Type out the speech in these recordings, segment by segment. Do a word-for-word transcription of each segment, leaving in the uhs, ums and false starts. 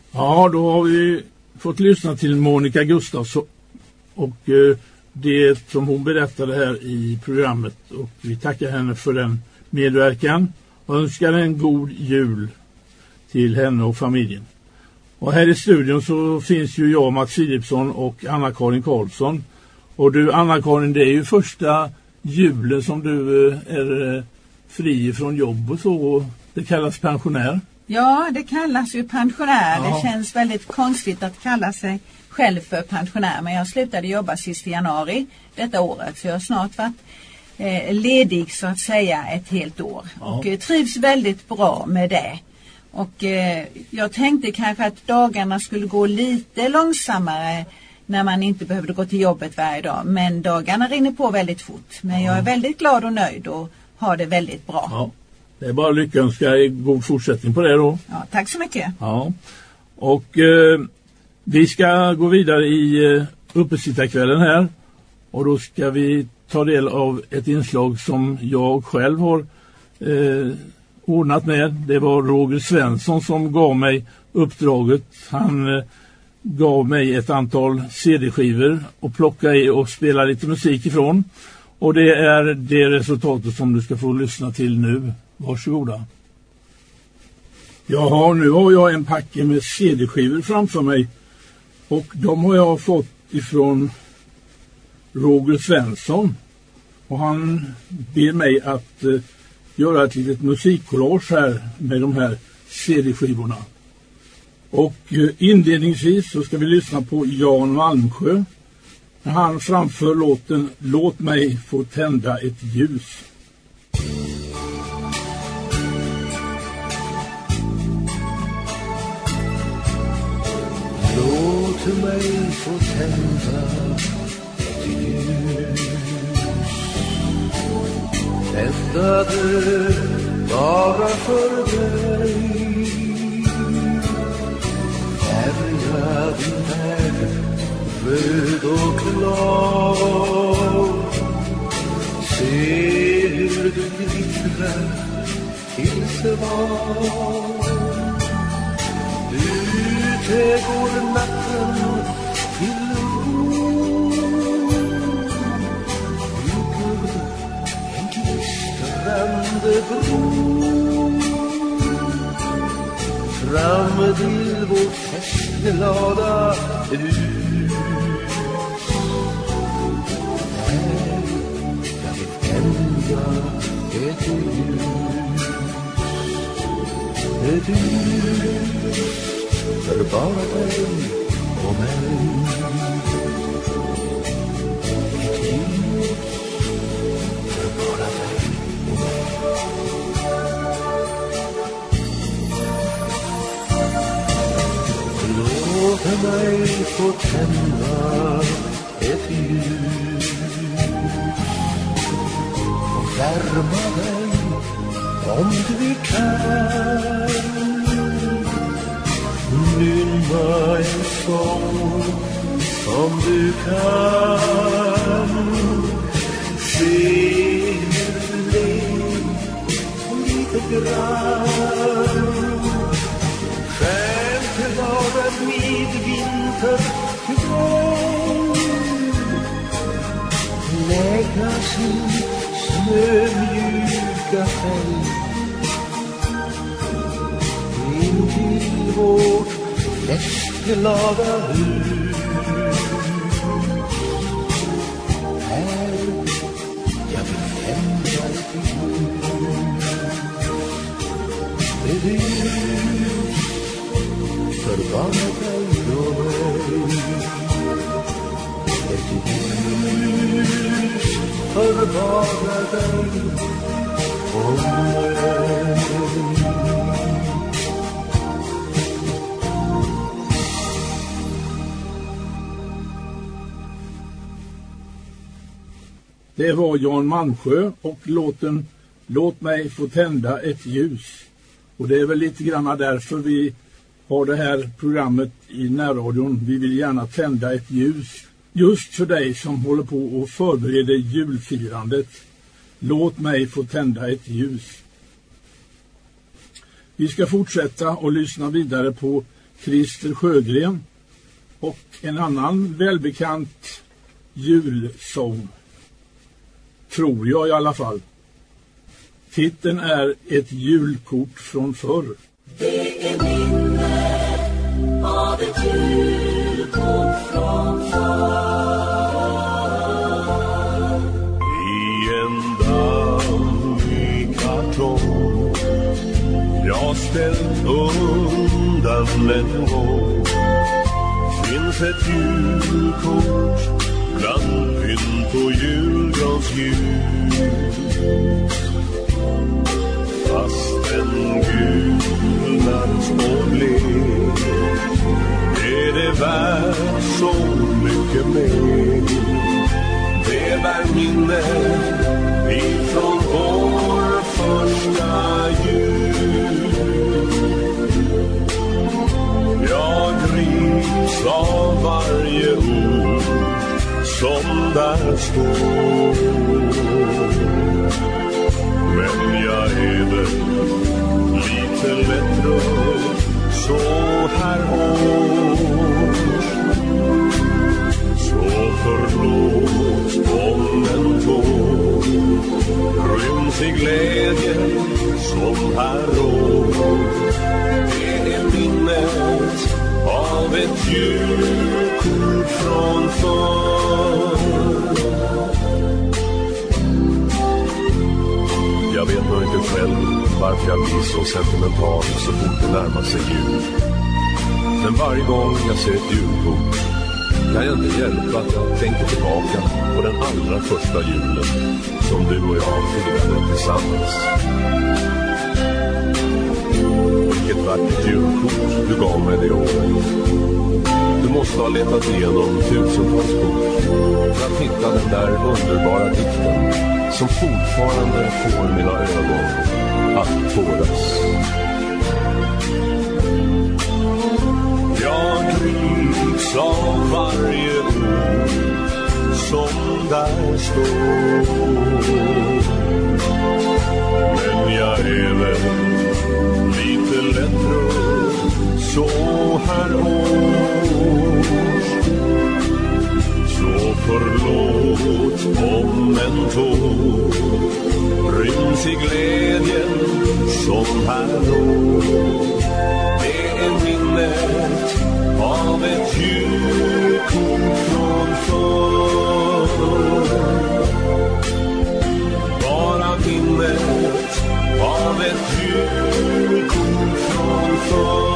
Ja, då har vi fått lyssna till Monica Gustafsson och eh, det som hon berättade här i programmet, och vi tackar henne för den medverkan och önskar en god jul till henne och familjen. Och här i studion så finns ju jag, Mats Philipsson, och Anna-Karin Karlsson. Och du, Anna-Karin, det är ju första julen som du eh, är eh, fri från jobb och så. Det kallas pensionär. Ja, det kallas ju pensionär. Ja. Det känns väldigt konstigt att kalla sig själv för pensionär. Men jag slutade jobba sist i januari detta året. Så jag har snart varit eh, ledig så att säga ett helt år. Ja. Och eh, trivs väldigt bra med det. Och eh, jag tänkte kanske att dagarna skulle gå lite långsammare när man inte behövde gå till jobbet varje dag. Men dagarna rinner på väldigt fort. Men ja. Jag är väldigt glad och nöjd och har det väldigt bra. Ja. Det är bara lyckönska i god fortsättning på det då. Ja, tack så mycket. Ja. Och eh, vi ska gå vidare i eh, uppesittarkvällen här. Och då ska vi ta del av ett inslag som jag själv har eh, ordnat med. Det var Roger Svensson som gav mig uppdraget. Han eh, gav mig ett antal C D-skivor och plocka i och spela lite musik ifrån. Och det är det resultatet som du ska få lyssna till nu. Varsågoda. Jaha, nu har jag en packe med C D-skivor framför mig. Och de har jag fått ifrån Roger Svensson. Och han ber mig att eh, göra ett litet musikkollage här med de här C D-skivorna. Och eh, inledningsvis så ska vi lyssna på Jan Malmsjö. När han framför låten Låt mig få tända ett ljus. Låt mig få tända ett ljus. Tända det bara för dig. Färga din värld röd och klar. Se hur du glittrar till svar. Ute går natten till ro. Bygger en glistrande bro fram till vårt festglada hus. Där jag vill tända ett ljus. Ett ljus för bara dig och mig. Ett ljus för bara dig och mig. Låt mig få tända ett ljus och värma dig om du kan. Nynna en sång som du kan. Se hur ler lite grann. Skämt var en midvinter kväll. Lägga sin snömjuka fäll in till vårt festglada hus. Här jag vill tända ett ljus. Ett ljus för bara dig och mig. Ett ljus för bara dig och mig. Det var Jan Malmsjö och låten Låt mig få tända ett ljus. Och det är väl lite grann därför vi har det här programmet i närradion. Vi vill gärna tända ett ljus just för dig som håller på och förbereder julfirandet. Låt mig få tända ett ljus. Vi ska fortsätta och lyssna vidare på Christer Sjögren och en annan välbekant julsång, tror jag i alla fall. Titeln är Ett julkort från förr. Det är minne av ett julkort från förr. I en dammig kartong jag ställt undan en gång finns ett julkort bland pynt och julgransljus. Fast en gulnad står blek är det värt så mycket mer. Det bär minne ifrån vår första jul. Jag grips av varje ord som där står. Men jag är väl lite lättrörd så här års. Så förlåt om en tår ryms i glädje som här år. Det är minnet av ett julkort från förr. Jag vet nog inte själv varför jag blir så sentimental så fort det närmar sig jul. Men varje gång jag ser ett julkort kan jag inte hjälpa att jag tänker tillbaka på den allra första julen som du och jag firade tillsammans. Vilket vackert julkort du gav mig det året. Du måste ha letat igenom tusentals kort för att hitta den där underbara dikten som fortfarande får mina ögon att tåras. Jag grips av varje ord som där står. Men jag är väl lite lättrörd så här års. Så förlåt om en tår ryms i glädjen som här år. Det är minnet av ett julkort från förr. Bara minnet av ett julkort från förr.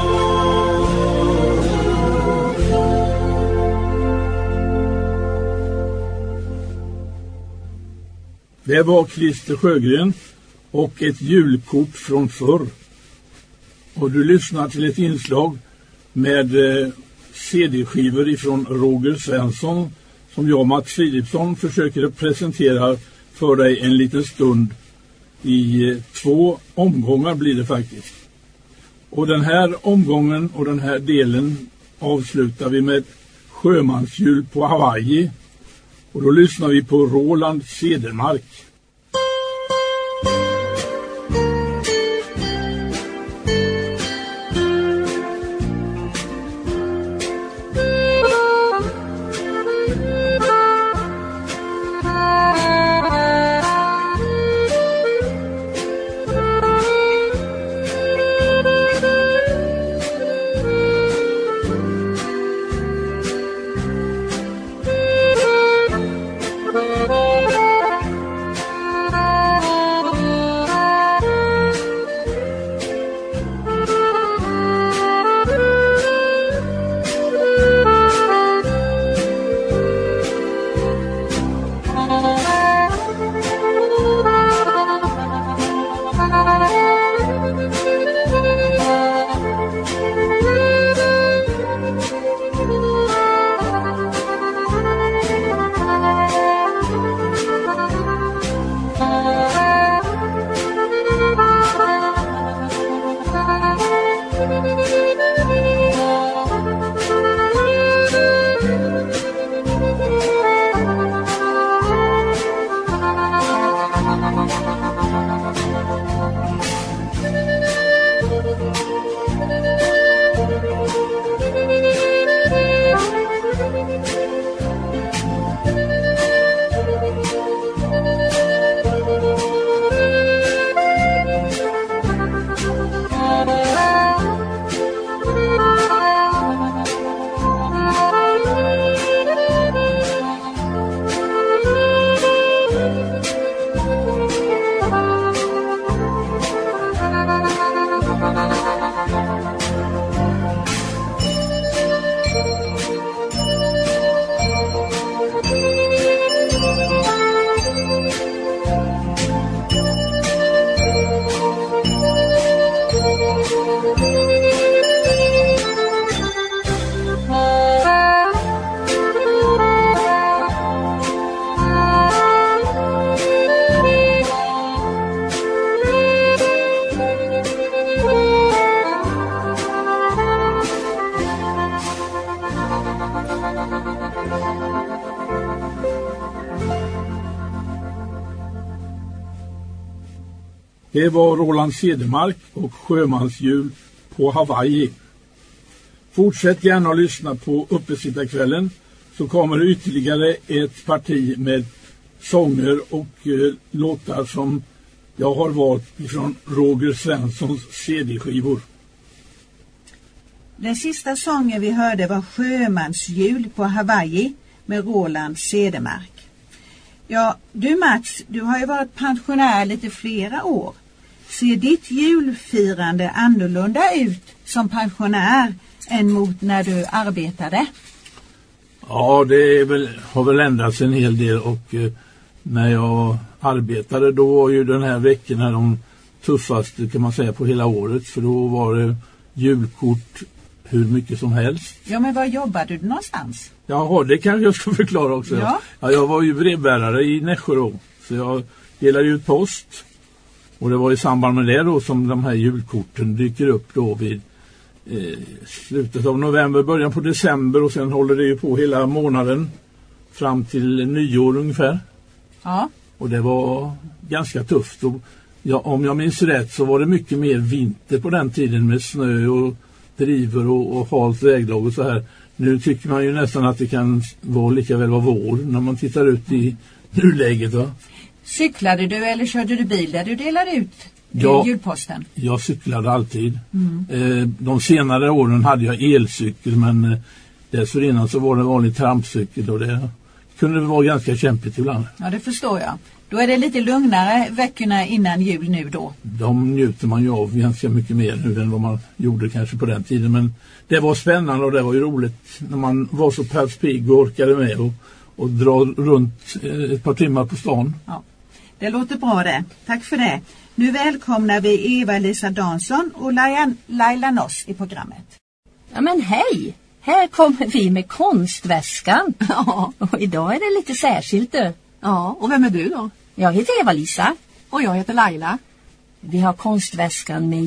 Det var Christer Sjögren och ett julkort från förr. Och du lyssnar till ett inslag med eh, C D-skivor ifrån Roger Svensson som jag, Mats Philipsson, försöker presentera för dig en liten stund. I eh, två omgångar blir det faktiskt. Och den här omgången och den här delen avslutar vi med Sjömansjul på Hawaii. Och då lyssnar vi på Roland Cedermark. Det var Roland Cedermark och Sjömansjul på Hawaii. Fortsätt gärna att lyssna på Uppesittarkvällen, så kommer det ytterligare ett parti med sånger och eh, låtar som jag har valt ifrån Roger Svenssons C D-skivor. Den sista sången vi hörde var Sjömansjul på Hawaii med Roland Cedermark. Ja, du Mats, du har ju varit pensionär lite flera år. Ser ditt julfirande annorlunda ut som pensionär än mot när du arbetade? Ja, det är väl, har väl ändrats en hel del, och eh, när jag arbetade då var ju den här veckorna de tuffaste, kan man säga, på hela året, för då var det julkort hur mycket som helst. Ja, men var jobbade du någonstans? Jaha, det kan jag ska förklara också. Ja. Ja, jag var ju brevbärare i Nässjö då, så jag delade ut post, och det var i samband med det då som de här julkorten dyker upp då vid eh, slutet av november, början på december, och sen håller det ju på hela månaden fram till nyår ungefär. Ja. Och det var ganska tufft, och ja, om jag minns rätt så var det mycket mer vinter på den tiden med snö och driver och, och halt väglag och så här. Nu tycker man ju nästan att det kan vara lika väl vara vår när man tittar ut i nuläget, va? Cyklade du eller körde du bil där du delade ut ja, julposten? Jag cyklade alltid. Mm. Eh, de senare åren hade jag elcykel, men eh, dessförinnan så var det en vanlig trampcykel, och det kunde vara ganska kämpigt ibland. Ja, det förstår jag. Då är det lite lugnare veckorna innan jul nu då. De njuter man ju av ganska mycket mer nu än vad man gjorde kanske på den tiden. Men det var spännande, och det var ju roligt när man var så pass pigg och orkade med och, och dra runt ett par timmar på stan. Ja, det låter bra det. Tack för det. Nu välkomnar vi Eva-Lisa Dansson och Laila, Laila Noss i programmet. Ja, men hej! Här kommer vi med konstväskan. Ja. Och idag är det lite särskilt du. Ja, och vem är du då? Jag heter Eva-Lisa. Och jag heter Laila. Vi har konstväskan med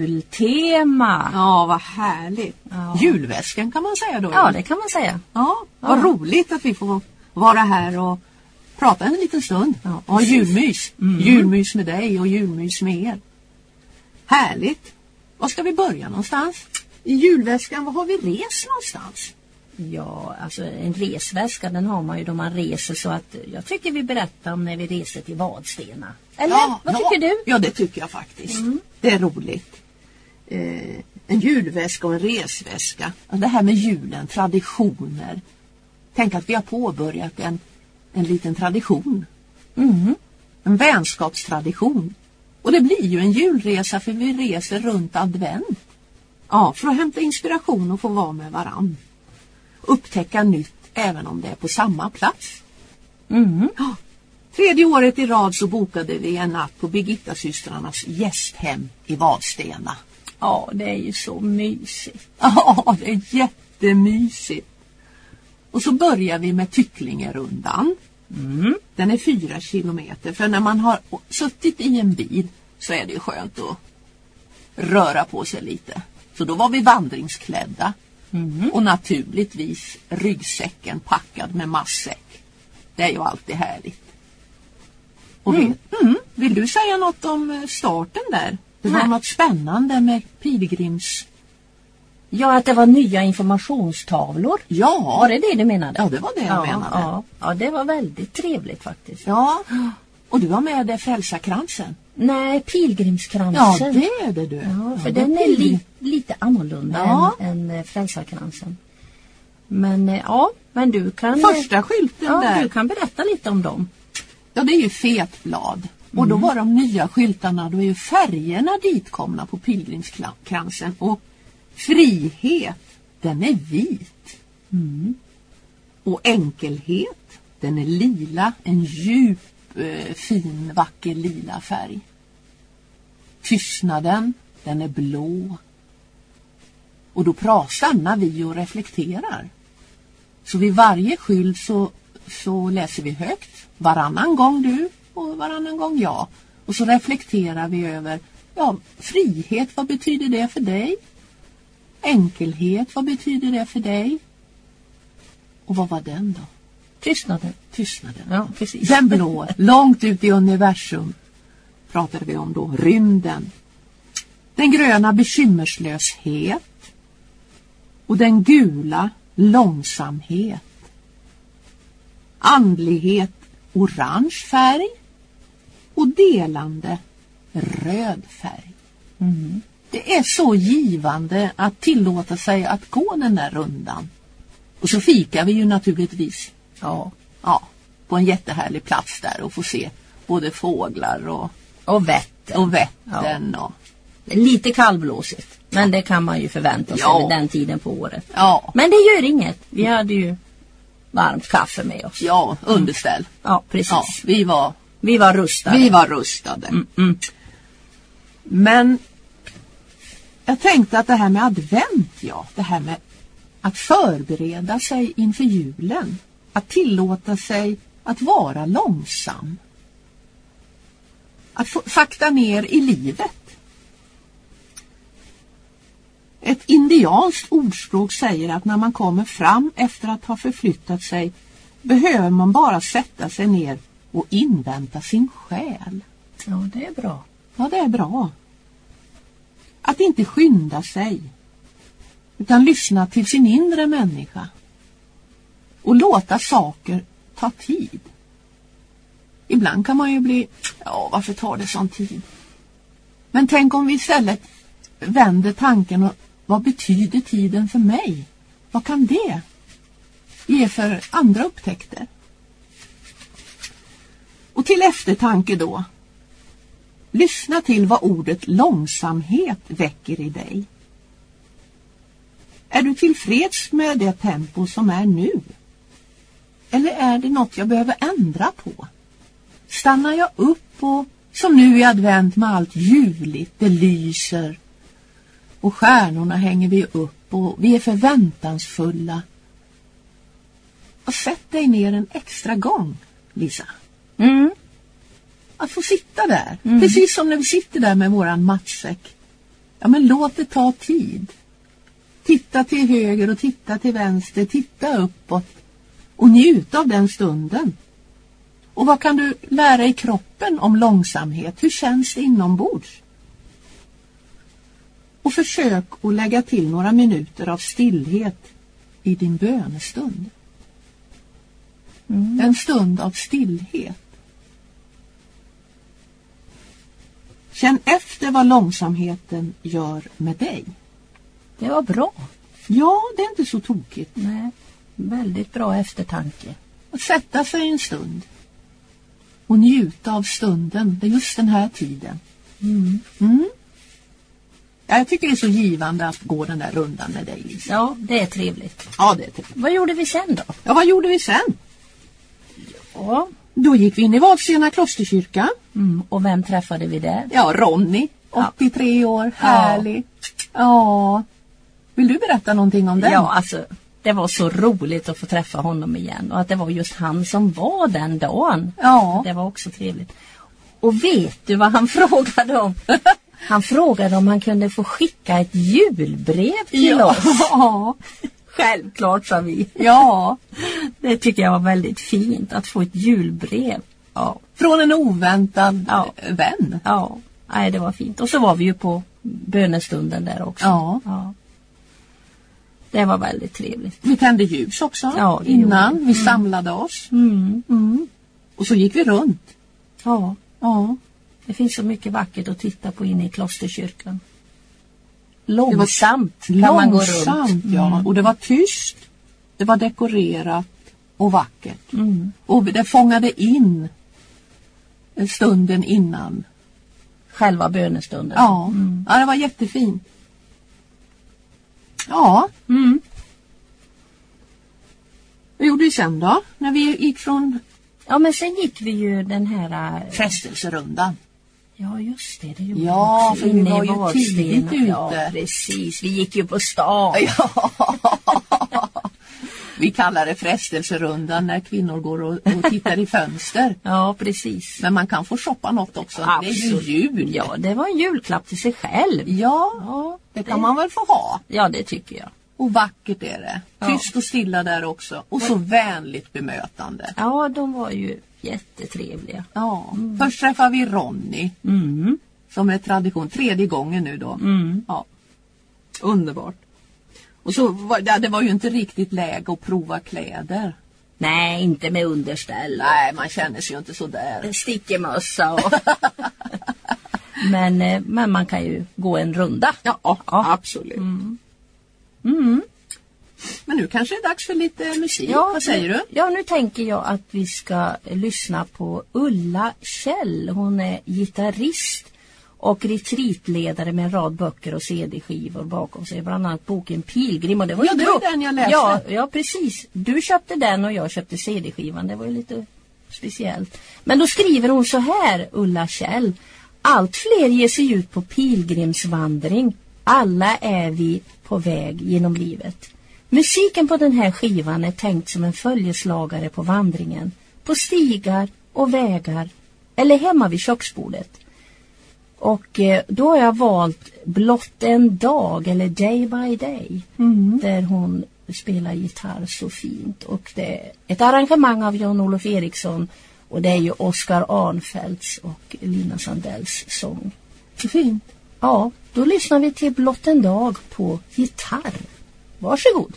jultema. Ja, vad härligt. Ja. Julväskan kan man säga då. Ja, det kan man säga. Ja, vad ja. roligt att vi får vara här och prata en liten stund. Ja, och ha julmys. Mm. Julmys med dig och julmys med er. Härligt. Var ska vi börja någonstans? I julväskan, var har vi res någonstans? Ja, alltså en resväska, den har man ju då man reser, så att jag tycker vi berättar om när vi reser till Vadstena. Eller, ja, vad ja, tycker du? Ja, det tycker jag faktiskt. Mm. Det är roligt. Eh, en julväska och en resväska. Och det här med julen, traditioner. Tänk att vi har påbörjat en, en liten tradition. Mm. En vänskapstradition. Och det blir ju en julresa, för vi reser runt advent. Ja, för att hämta inspiration och få vara med varann. Upptäcka nytt även om det är på samma plats. Mm. Ja. Tredje året i rad så bokade vi en natt på Birgitta-systrarnas gästhem i Vadstena. Ja, det är ju så mysigt. Ja, det är jättemysigt. Och så börjar vi med Tycklingerundan. Mm. Den är fyra kilometer. För när man har suttit i en bil så är det ju skönt att röra på sig lite. Så då var vi vandringsklädda. Mm. Och naturligtvis ryggsäcken packad med matsäck. Det är ju alltid härligt. Och mm. Vill, mm, vill du säga något om starten där? Det var Nej. något spännande med pilgrims... Ja, att det var nya informationstavlor. Ja. Var det det du menade? Ja, det var det jag ja, menade. Ja. ja, det var väldigt trevligt faktiskt. Ja, och du var med där frälsarkransen. Nej, pilgrimskransen. Ja, det är det du. Ja, för ja, den är li- lite annorlunda ja. än, än frälsarkransen. Men ja, men du kan... Första skylten ja, där. Du kan berätta lite om dem. Ja, det är ju fetblad. Och mm. då var de nya skyltarna, då är ju färgerna ditkomna på pilgrimskransen. Och frihet, den är vit. Mm. Och enkelhet, den är lila. En djup, eh, fin, vacker lila färg. Tystnaden, den är blå. Och då stannar vi och reflekterar. Så vid varje skylt så, så läser vi högt. Varannan gång du och varannan gång jag. Och så reflekterar vi över, ja, frihet, vad betyder det för dig? Enkelhet, vad betyder det för dig? Och vad var den då? Tystnaden. Tystnaden. Ja, precis. Den blå, långt ut i universum. pratade vi om då, rymden. Den gröna bekymmerslöshet och den gula långsamhet. Andlighet orange färg och delande röd färg. Mm. Det är så givande att tillåta sig att gå den där rundan. Och så fikar vi ju naturligtvis. Ja, ja, på en jättehärlig plats där och få se både fåglar och, och vätten. Och vätten ja. och... Lite kallblåsigt, men det kan man ju förvänta sig ja. den tiden på året. Ja. Men det gör inget. Vi hade ju varmt kaffe med oss. Ja, underställ. Mm. Ja, precis. Ja, vi var vi var rustade. Vi var rustade. Mm, mm. Men jag tänkte att det här med advent, ja, det här med att förbereda sig inför julen, att tillåta sig att vara långsam, att få sakta ner i livet. Ett indianskt ordspråk säger att när man kommer fram efter att ha förflyttat sig behöver man bara sätta sig ner och invänta sin själ. Ja, det är bra. Ja, det är bra. Att inte skynda sig utan lyssna till sin inre människa och låta saker ta tid. Ibland kan man ju bli, ja, varför tar det sån tid? Men tänk om vi istället vänder tanken och vad betyder tiden för mig? Vad kan det ge för andra upptäckter? Och till eftertanke då, lyssna till vad ordet långsamhet väcker i dig. Är du tillfreds med det tempo som är nu? Eller är det något jag behöver ändra på? Stannar jag upp och som nu i advent med allt juligt, det lyser och stjärnorna hänger vi upp och vi är förväntansfulla. Och sätt dig ner en extra gång, Lisa. Mm. Att få sitta där, mm. precis som när vi sitter där med våran matsäck. Ja, men låt det ta tid. Titta till höger och titta till vänster, titta uppåt och njuta av den stunden. Och vad kan du lära i kroppen om långsamhet? Hur känns det inombords? Och försök att lägga till några minuter av stillhet i din bönestund. Mm. En stund av stillhet. Känn efter vad långsamheten gör med dig. Det var bra. Ja, det är inte så tokigt. Nej, väldigt bra eftertanke. Att sätta sig en stund och njuta av stunden. Det är just den här tiden. Mm. Mm. Ja, jag tycker det är så givande att gå den där rundan med dig, Lisa. Ja, det är trevligt. Ja, det är trevligt. Vad gjorde vi sen då? Ja, vad gjorde vi sen? Ja. Då gick vi in i Vadstena klosterkyrka. Mm. Och vem träffade vi där? Ja, Ronny, åttiotre ja. år, härlig. Ja. ja. Vill du berätta någonting om den? Ja, alltså, det var så roligt att få träffa honom igen. Och att det var just han som var den dagen. Ja. Det var också trevligt. Och vet du vad han frågade om? Han frågade om han kunde få skicka ett julbrev till ja. oss. Ja, självklart, sa vi. Ja, det tycker jag var väldigt fint att få ett julbrev. Ja. Från en oväntad ja. vän. Ja, nej, det var fint. Och så var vi ju på bönestunden där också. Ja. ja. Det var väldigt trevligt. Vi tände ljus också ja, innan gjorde. vi mm. samlade oss. Mm. Mm. Och så gick vi runt. Ja. Ja. Det finns så mycket vackert att titta på inne i klosterkyrkan. Långsamt kan långsamt, man gå runt. Ja. Mm. Och det var tyst. Det var dekorerat och vackert. Mm. Och det fångade in stunden innan. Själva bönestunden. Ja, mm. ja det var jättefint. Ja. Mm. Vad gjorde vi sen då? När vi gick från... Ja, men sen gick vi ju den här... Frestelserundan. Ja, just det. Det gjorde ja, också. för vi var ju tidigt ute. Ja, precis. Vi gick ju på stan. Ja. Vi kallar det frestelserundan när kvinnor går och, och tittar i fönster. Ja, precis. Men man kan få shoppa något också. Absolut. Det är ju jul. Ja, det var en julklapp till sig själv. Ja, ja det kan det... man väl få ha. Ja, det tycker jag. Och vackert är det. Tyst och stilla där också. Och så vänligt bemötande. Ja, de var ju jättetrevliga. Ja, mm. Först träffade vi Ronny. Mm. Som är tradition. Tredje gången nu då. Mm. Ja. Underbart. Och så var det, det var ju inte riktigt läge att prova kläder. Nej, inte med underställ. Nej, man känner sig ju inte så där. Stickemössa och... men, men man kan ju gå en runda. Ja, ja. Absolut. Mm. Mm. Men nu kanske det är dags för lite musik. Ja, vad säger du? Ja, nu tänker jag att vi ska lyssna på Ulla Kjell. Hon är gitarrist och retreatledare med en rad böcker och C D-skivor bakom sig. Bland annat boken Pilgrim. Och det var ja, det var den jag läste. Ja, ja, precis. Du köpte den och jag köpte C D-skivan. Det var ju lite speciellt. Men då skriver hon så här, Ulla Kjell. Allt fler ger sig ut på pilgrimsvandring. Alla är vi på väg genom livet. Musiken på den här skivan är tänkt som en följeslagare på vandringen. På stigar och vägar. Eller hemma vid köksbordet. Och eh, då har jag valt Blott en dag eller Day by Day. Mm. Där hon spelar gitarr så fint. Och det är ett arrangemang av Jan-Olof Eriksson. Och det är ju Oskar Arnfeldts och Lina Sandells sång. Så fint. Ja, då lyssnar vi till Blott en dag på gitarr. Varsågod.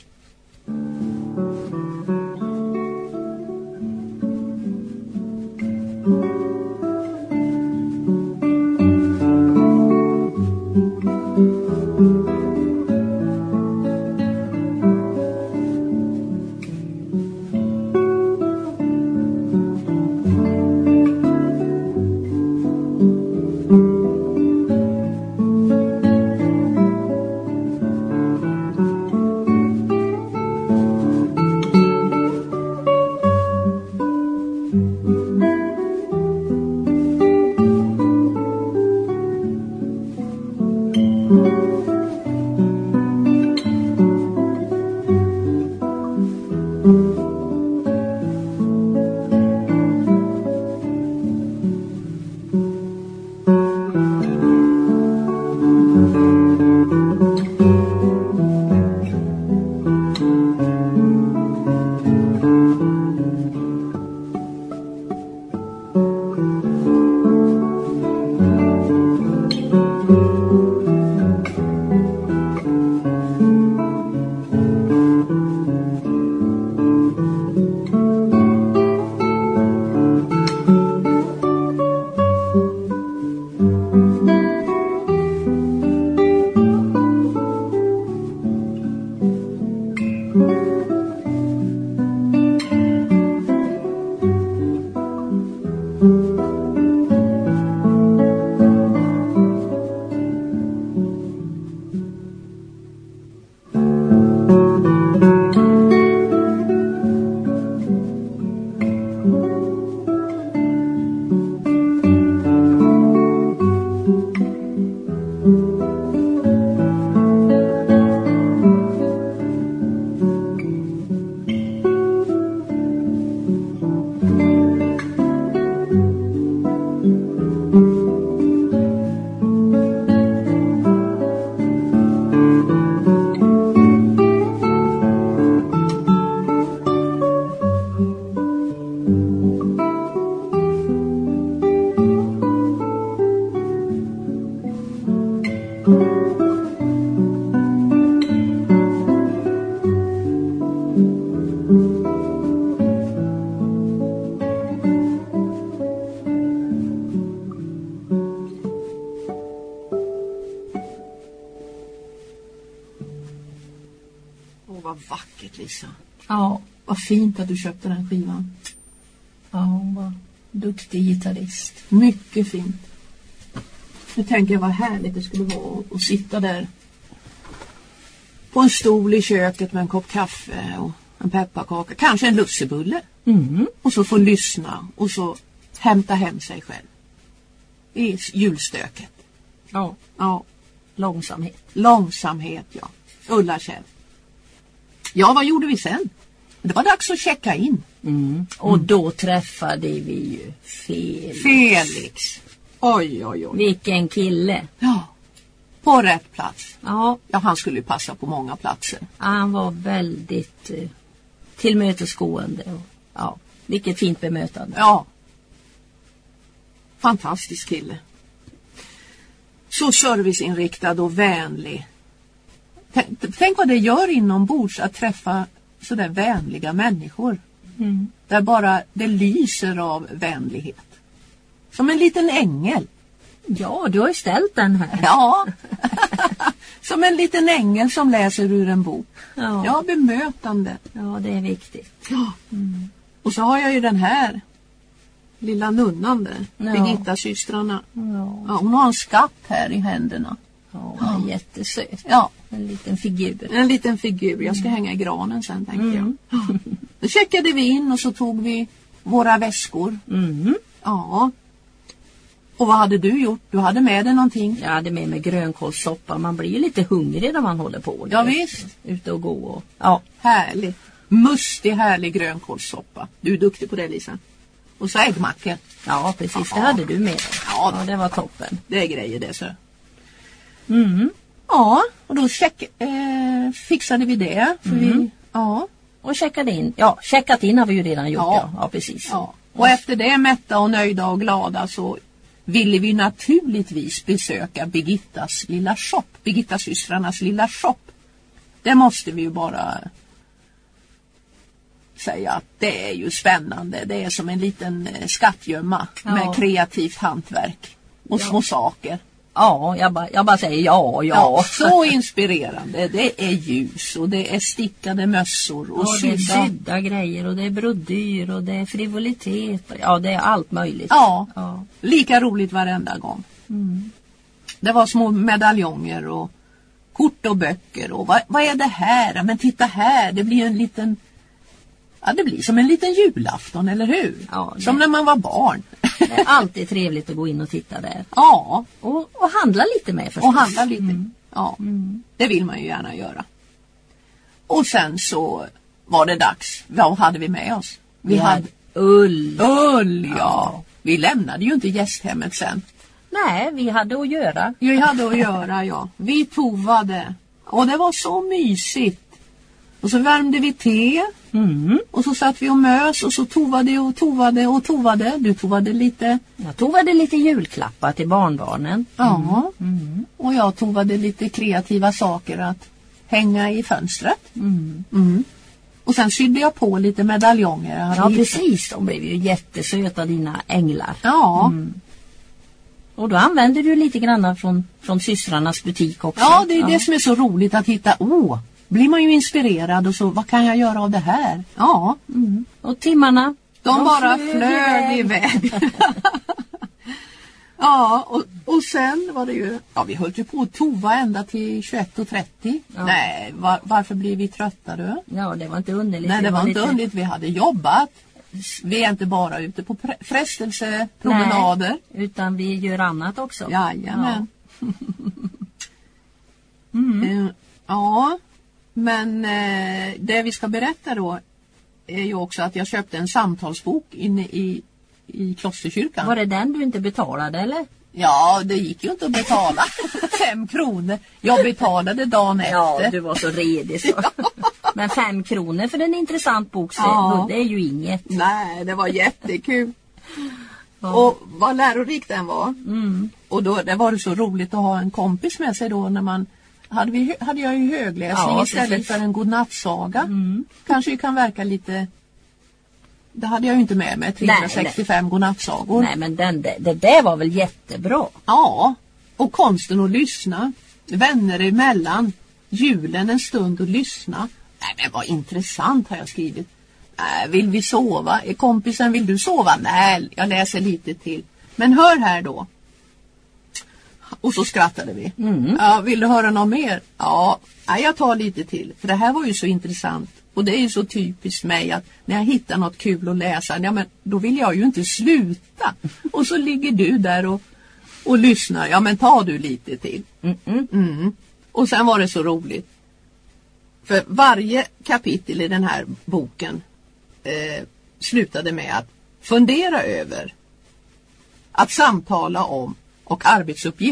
Vad vackert, Lisa. Ja. Vad fint att du köpte den skivan. Ja, hon var duktig gitarrist. Mycket fint. Nu tänker jag vad härligt det skulle vara att sitta där på en stol i köket med en kopp kaffe och en pepparkaka. Kanske en lussebulle. Mm. Och så få lyssna och så hämta hem sig själv. I julstöket. Ja. Ja. Långsamhet. Långsamhet, ja. Ulla Kjell. Ja, vad gjorde vi sen? Det var dags att checka in. Mm. Och mm. då träffade vi ju Felix. Felix. Oj, oj, oj. Vilken kille. Ja. På rätt plats. Ja. Ja, han skulle ju passa på många platser. Han var väldigt eh, tillmötesgående. Och, ja, vilket fint bemötande. Ja. Fantastisk kille. Så serviceinriktad och vänlig. Tänk, tänk vad det gör inombords att träffa sådär vänliga människor. Mm. Där bara det lyser av vänlighet. Som en liten ängel. Ja, du har ju ställt den här. Ja. Som en liten ängel som läser ur en bok. Ja, Ja, bemötande. ja det är viktigt. Ja. Och så har jag ju den här lilla nunnan där. Ja. Birgitta systrarna. Ja, Ja, hon har en skatt här i händerna. ja hon är jättesöt. Ja, En liten figur. en liten figur. Jag ska hänga i granen sen, tänkte Mm. jag. Då checkade vi in och så tog vi våra väskor. Mm. Ja. Och vad hade du gjort? Du hade med dig någonting? Jag hade med mig grönkålssoppa. Man blir ju lite hungrig när man håller på. Ja, visst. Ute och gå. Och, ja. Härlig. Mustig, härlig grönkålssoppa. Du är duktig på det, Lisa. Och så äggmackor. ja, precis. Ja. Det hade du med dig. Ja, Ja, det var toppen. det är grejer det, så. Mm. Ja, och då check, eh, fixade vi det. För vi, ja, Och checkade in. Ja, checkat in har vi ju redan gjort. Ja. Ja, ja precis. ja. Och efter det, mätta och nöjda och glada, så ville vi naturligtvis besöka Birgittas lilla shop. Birgitta systrarnas lilla shop. Det måste vi ju bara säga att det är ju spännande. Det är som en liten eh, skattgömma Ja. med kreativt hantverk och Ja. små saker. Ja, jag bara, jag bara säger ja, ja. Ja, så inspirerande. Det är ljus och det är stickade mössor och Och det är sydda. sydda grejer och det är brodyr och det är frivolitet. Ja, det är allt möjligt. Ja, Ja. lika roligt varenda gång. Mm. Det var små medaljonger och kort och böcker. Och vad, vad är det här? Men titta här, det blir en liten... Ja, det blir som en liten julafton, eller hur? Ja, det- Som när man var barn. Det är alltid trevligt att gå in och titta där. Ja, Och, och handla lite med förstås. och handla lite. Mm. Ja, Mm. det vill man ju gärna göra. Och sen så var det dags. Vad hade vi med oss? Vi hade ull. Ull, ja. Ja. Vi lämnade ju inte gästhemmet sen. Nej, vi hade att göra. Vi hade att göra, ja. Vi tovade. Och det var så mysigt. Och så värmde vi te. Mm. Och så satt vi och mös. Och så tovade och tovade och tovade. Du tovade lite. Jag tovade lite julklappar till barnbarnen. Ja. Mm. Och jag tovade lite kreativa saker att hänga i fönstret. Mm. Mm. Och sen sydde jag på lite medaljonger. Jag hade Ja, hittat- precis. De blev ju jättesöta, dina änglar. Ja. Mm. Och då använder du lite grann från, från systrarnas butik också. Ja, det är det som är så roligt att hitta. Åh, blir man ju inspirerad och så, vad kan jag göra av det här? Ja, Mm. Och timmarna? de, De bara flög flög iväg. iväg. Ja, och, och sen var det ju, ja, vi höll ju på att tova ända till tjugoett och trettio. Ja. Nej, var, varför blev vi trötta då? Ja, det var inte underligt. Nej, det var inte lite... underligt, vi hade jobbat. Vi är inte bara ute på pre- frestelsepromenader. Nej, utan vi gör annat också. Jajamän. Mm. Eh, ja, men eh, det vi ska berätta då är ju också att jag köpte en samtalsbok inne i, i klosterkyrkan. Var det den du inte betalade eller? Ja, det gick ju inte att betala. Fem kronor. Jag betalade dagen Ja, efter. du var så redig så. Men fem kronor för en intressant bok, så Ja. det är ju inget. Nej, det var jättekul. Ja. Och vad lärorik den var. Mm. Och då det var det så roligt att ha en kompis med sig då när man hade, vi, hade jag ju högläsning Ja, istället precis. för en godnattsaga. Mm. Kanske ju kan verka lite. Det hade jag ju inte med mig. trehundrasextiofem godnattsagor. Nej, men den, det, det där var väl jättebra. Ja, och konsten att lyssna. Vänner emellan. Julen en stund och lyssna. Nej, men vad intressant har jag skrivit. Nej, vill vi sova? Är kompisen, vill du sova? Nej, jag läser lite till. Men hör här då. Och så skrattade vi. Mm. Ja, vill du höra något mer? Ja, nej, jag tar lite till. För det här var ju så intressant. Och det är ju så typiskt mig att när jag hittar något kul att läsa, ja, men då vill jag ju inte sluta. Och så ligger du där och, och lyssnar. Ja, men ta du lite till. Mm -mm. Mm. Och sen var det så roligt. För varje kapitel i den här boken eh, slutade med att fundera över, att samtala om och arbetsuppgifter.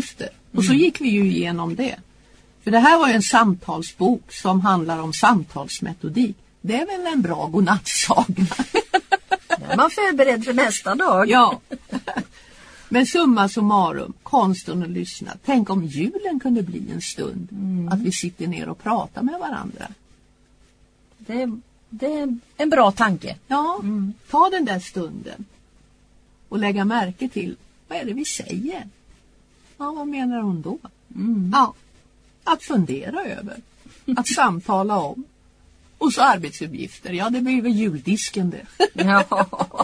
Och så gick vi ju igenom det. För det här var ju en samtalsbok som handlar om samtalsmetodik. Det är väl en bra godnattsaga. Är man förberedd för nästa dag? Ja. Men summa summarum, konsten att lyssna. Tänk om julen kunde bli en stund. Mm. Att vi sitter ner och pratar med varandra. Det, det är en bra tanke. Ja, mm. Ta den där stunden. Och lägga märke till, vad är det vi säger? Ja, vad menar hon då? Mm. Ja, att fundera över. Att samtala om. Och så arbetsuppgifter. Ja, det blir väl juldisken det. Ja.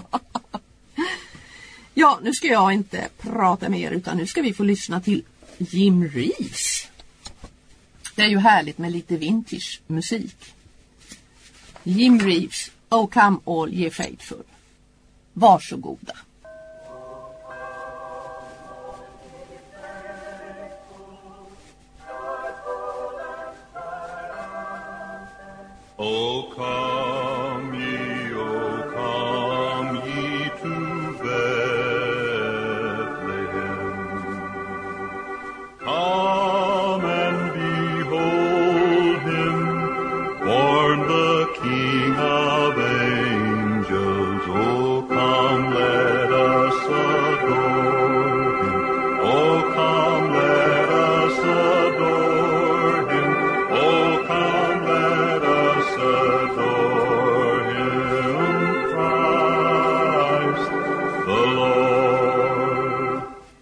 Ja, nu ska jag inte prata mer utan nu ska vi få lyssna till Jim Reeves. Det är ju härligt med lite vintage musik. Jim Reeves, Oh Come All Ye Faithful. Varsågoda. O come ye, O come ye to Bethlehem. Come and behold him, born the King of angels. O come, let us adore him. O come, let us adore him. O come, let us adore him, Christ the Lord.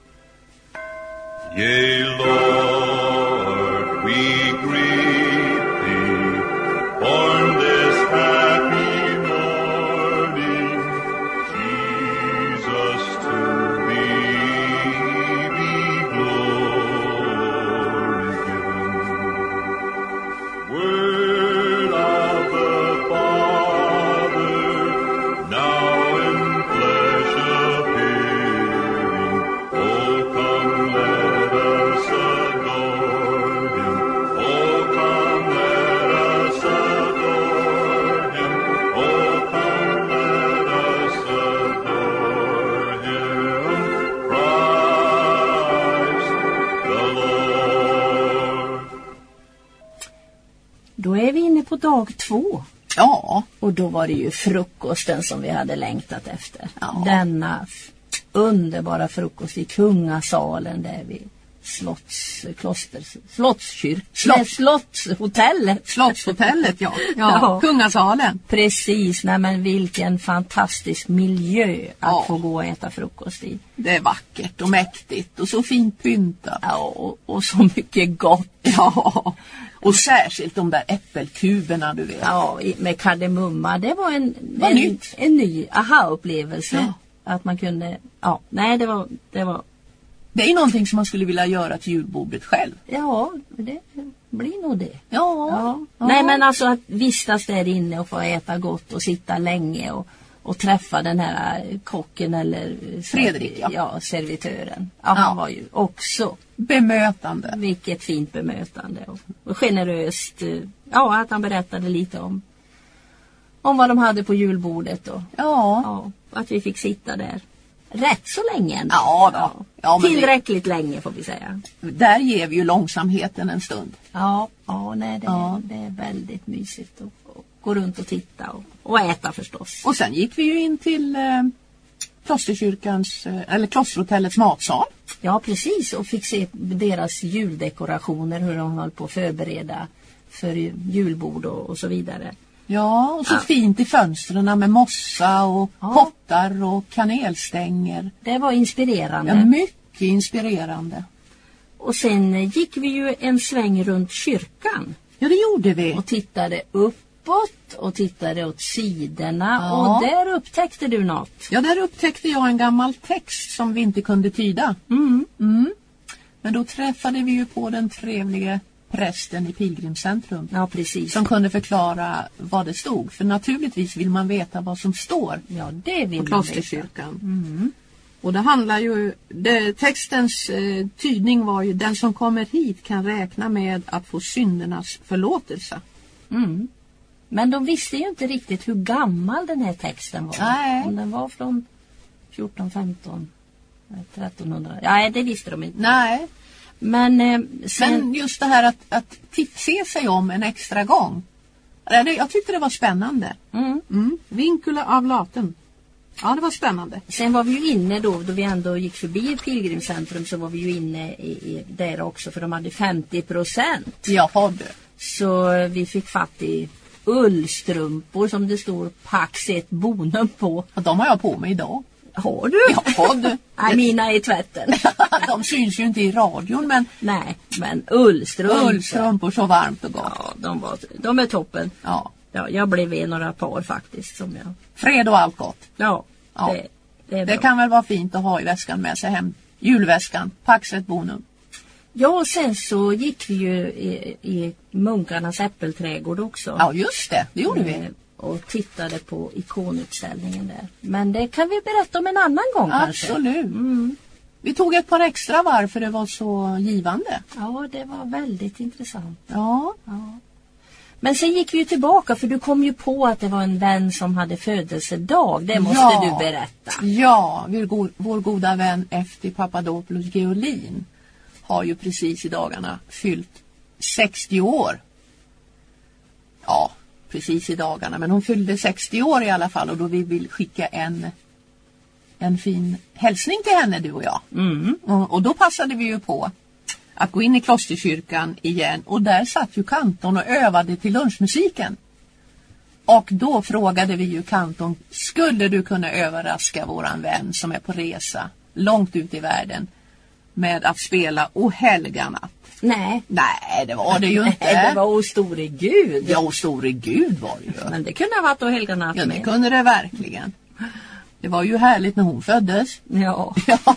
Yea, Lord, we greet thee, born this happy morning, Jesus, to thee be glory given. Word of the Father, now in flesh appearing. Oh, come, let us adore him. Oh, come, let us adore him. Oh, come, let us adore him. Christ the Lord. Då är vi inne på dag två. Ja, Och då var det ju frukosten som vi hade längtat efter. Ja. Denna f- underbara frukost i kungasalen där vid slotts, kloster, slottskyrk, Slott. nej, slottshotellet. Slottshotellet, ja. ja. Ja. Kungasalen. Precis, nej men vilken fantastisk miljö att Ja. få gå och äta frukost i. Det är vackert och mäktigt och så fint pyntat. Ja, och, och så mycket gott. Ja, och särskilt de där äppelkuberna, du vet. Ja, i- med kardemumma. Det var en, Vad en, nytt. en ny aha-upplevelse. Ja. Att man kunde, ja, nej det var, det var, Det är ju någonting som man skulle vilja göra till julbordet själv. ja, det blir nog det. Ja. Ja. Ja. Nej men alltså att vistas där inne och få äta gott och sitta länge och, och träffa den här kocken eller Fredrik, ja. ja servitören. Ja, Ja. han var ju också, Bemötande. vilket fint bemötande och, och generöst, eh, ja att han berättade lite om om vad de hade på julbordet och Ja. ja, att vi fick sitta där rätt så länge ändå. Ja då. Ja, men Tillräckligt länge får vi säga. där ger vi ju långsamheten en stund. Ja, ja nej, det, Ja. det är väldigt mysigt att, att gå runt och titta och, och äta förstås. Och sen gick vi ju in till eh, klosterkyrkans, eh, eller klosterhotellets matsal. Ja, precis. Och fick se deras juldekorationer, hur de höll på att förbereda för julbord och, och så vidare. Ja, och så Ja. fint i fönstren med mossa och Ja. pottar och kanelstänger. Det var inspirerande. Ja, mycket inspirerande. Och sen gick vi ju en sväng runt kyrkan Ja, det gjorde vi. och tittade uppåt och tittade åt sidorna. Ja. Och där upptäckte du något. Ja, där upptäckte jag en gammal text som vi inte kunde tyda. Mm. Mm. Men då träffade vi ju på den trevliga prästen i Pilgrimscentrum Ja, precis. som kunde förklara vad det stod. För naturligtvis vill man veta vad som står Ja, det vill på man klosterkyrkan. Mm. Och det handlar ju, det, textens eh, tydning var ju: den som kommer hit kan räkna med att få syndernas förlåtelse. Mm. Men de visste ju inte riktigt hur gammal den här texten var. Nej. Om den var från fjorton, femton, trettonhundra. Nej, det visste de inte. Nej, Men, eh, sen... Men just det här att, att se sig om en extra gång. Jag tyckte det var spännande. Mm. Mm. Vincula av laten. Ja, det var spännande. Sen var vi ju inne då, då vi ändå gick förbi Pilgrimscentrum, så var vi ju inne i, i där också, för de hade femtio procent. Jaha du. Så vi fick fatt i ullstrumpor som det står Pax ett bonum på. Och de har jag på mig idag. Har du? Ja, du. Nej, mina är i tvätten. De syns ju inte i radion, men... Nej, men ullstrumpor. Ullstrumpor, så varmt och gott. Ja, de, var, de är toppen. Ja. Ja, jag blev i några par faktiskt. Som jag... Fred och allt gott. Ja, ja. Det, det är det bra. kan väl vara fint att ha i väskan med sig hem. Julväskan, Pax ett bonum. Ja, och sen så gick vi ju i, i munkarnas äppelträdgård också. Ja, just det. Det gjorde vi. Och tittade på ikonutställningen där. Men det kan vi berätta om en annan gång kanske. Absolut. Mm. Vi tog ett par extra varv för det var så givande. Ja, det var väldigt intressant. Ja. Ja. Men sen gick vi ju tillbaka, för du kom ju på att det var en vän som hade födelsedag. Det måste ja. du berätta. Ja, vår, go- vår goda vän Efti Papadopoulos Geolin har ju precis i dagarna fyllt sextio år. Ja, precis i dagarna. Men hon fyllde sextio år i alla fall, och då vi vill skicka en, en fin hälsning till henne, du och jag. Mm. Och, och då passade vi ju på att gå in i klosterkyrkan igen, och där satt ju kantorn och övade till lunchmusiken. Och då frågade vi ju kantorn, skulle du kunna överraska våran vän som är på resa långt ut i världen med att spela O helga natt? Nej. Nej, det var det ju inte. Nej, det var O store Gud. Ja, O store Gud var det ju. Men det kunde ha varit O helga natt Ja, det med. kunde det verkligen. Det var ju härligt när hon föddes. Ja.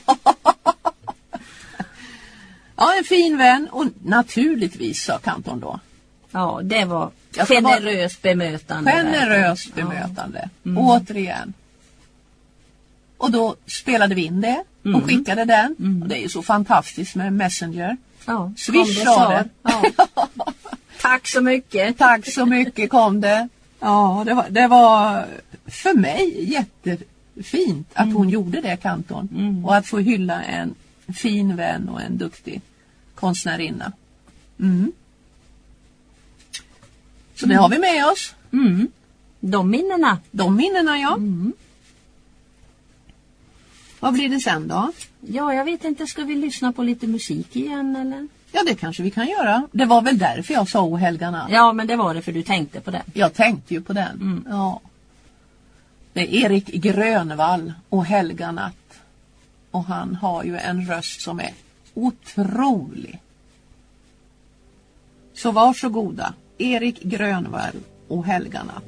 Ja, en fin vän, och naturligtvis, sa kantorn då. Ja, det var Jag ska bara- generöst bemötande. Generöst verkligen. bemötande. Ja. Mm. Återigen. Och då spelade vi in det och Mm. skickade den. Mm. Och det är ju så fantastiskt med Messenger. Ja, Swish kom det sa svar. det. Ja. Tack så mycket. Tack så mycket, kom det. Ja, det var, det var för mig jättefint att hon gjorde det, kantorn. Mm. Och att få hylla en fin vän och en duktig konstnärinna. Mm. Så det har vi med oss. Mm. De minnena. De minnena, ja. Mm. Vad blir det sen då? Ja, jag vet inte. Ska vi lyssna på lite musik igen eller? Ja, det kanske vi kan göra. Det var väl därför jag sa O helga natt. Ja, men det var det för du tänkte på det. Jag tänkte ju på den. Mm. Ja. Det är Erik Grönvall, O helga natt. Och han har ju en röst som är otrolig. Så varsågoda. Erik Grönvall, O helga natt.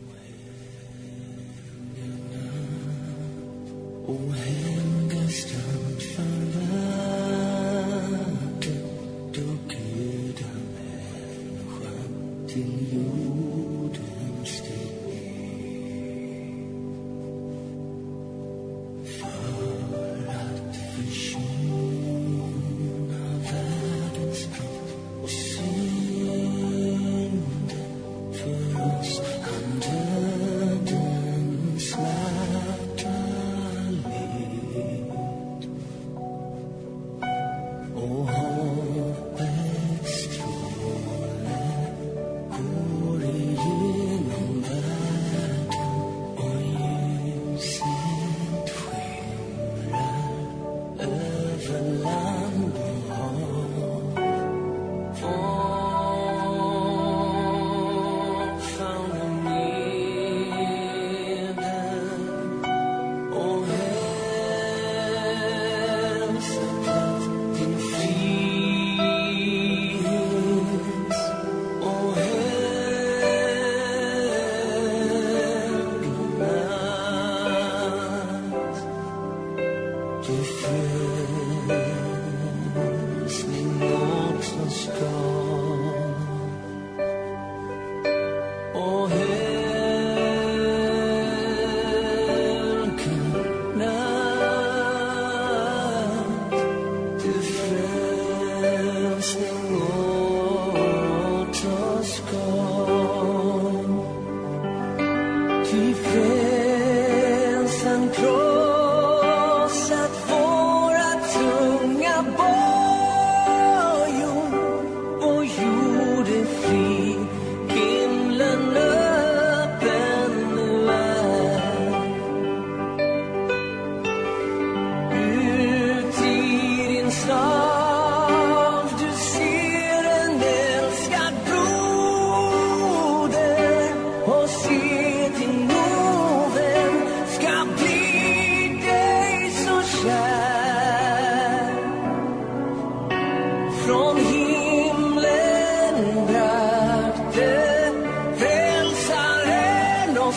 O helga stund förvärlden, då Gud han människan till jorden steg ner, för att försona världens brott och synd. För oss han dödens smärta led.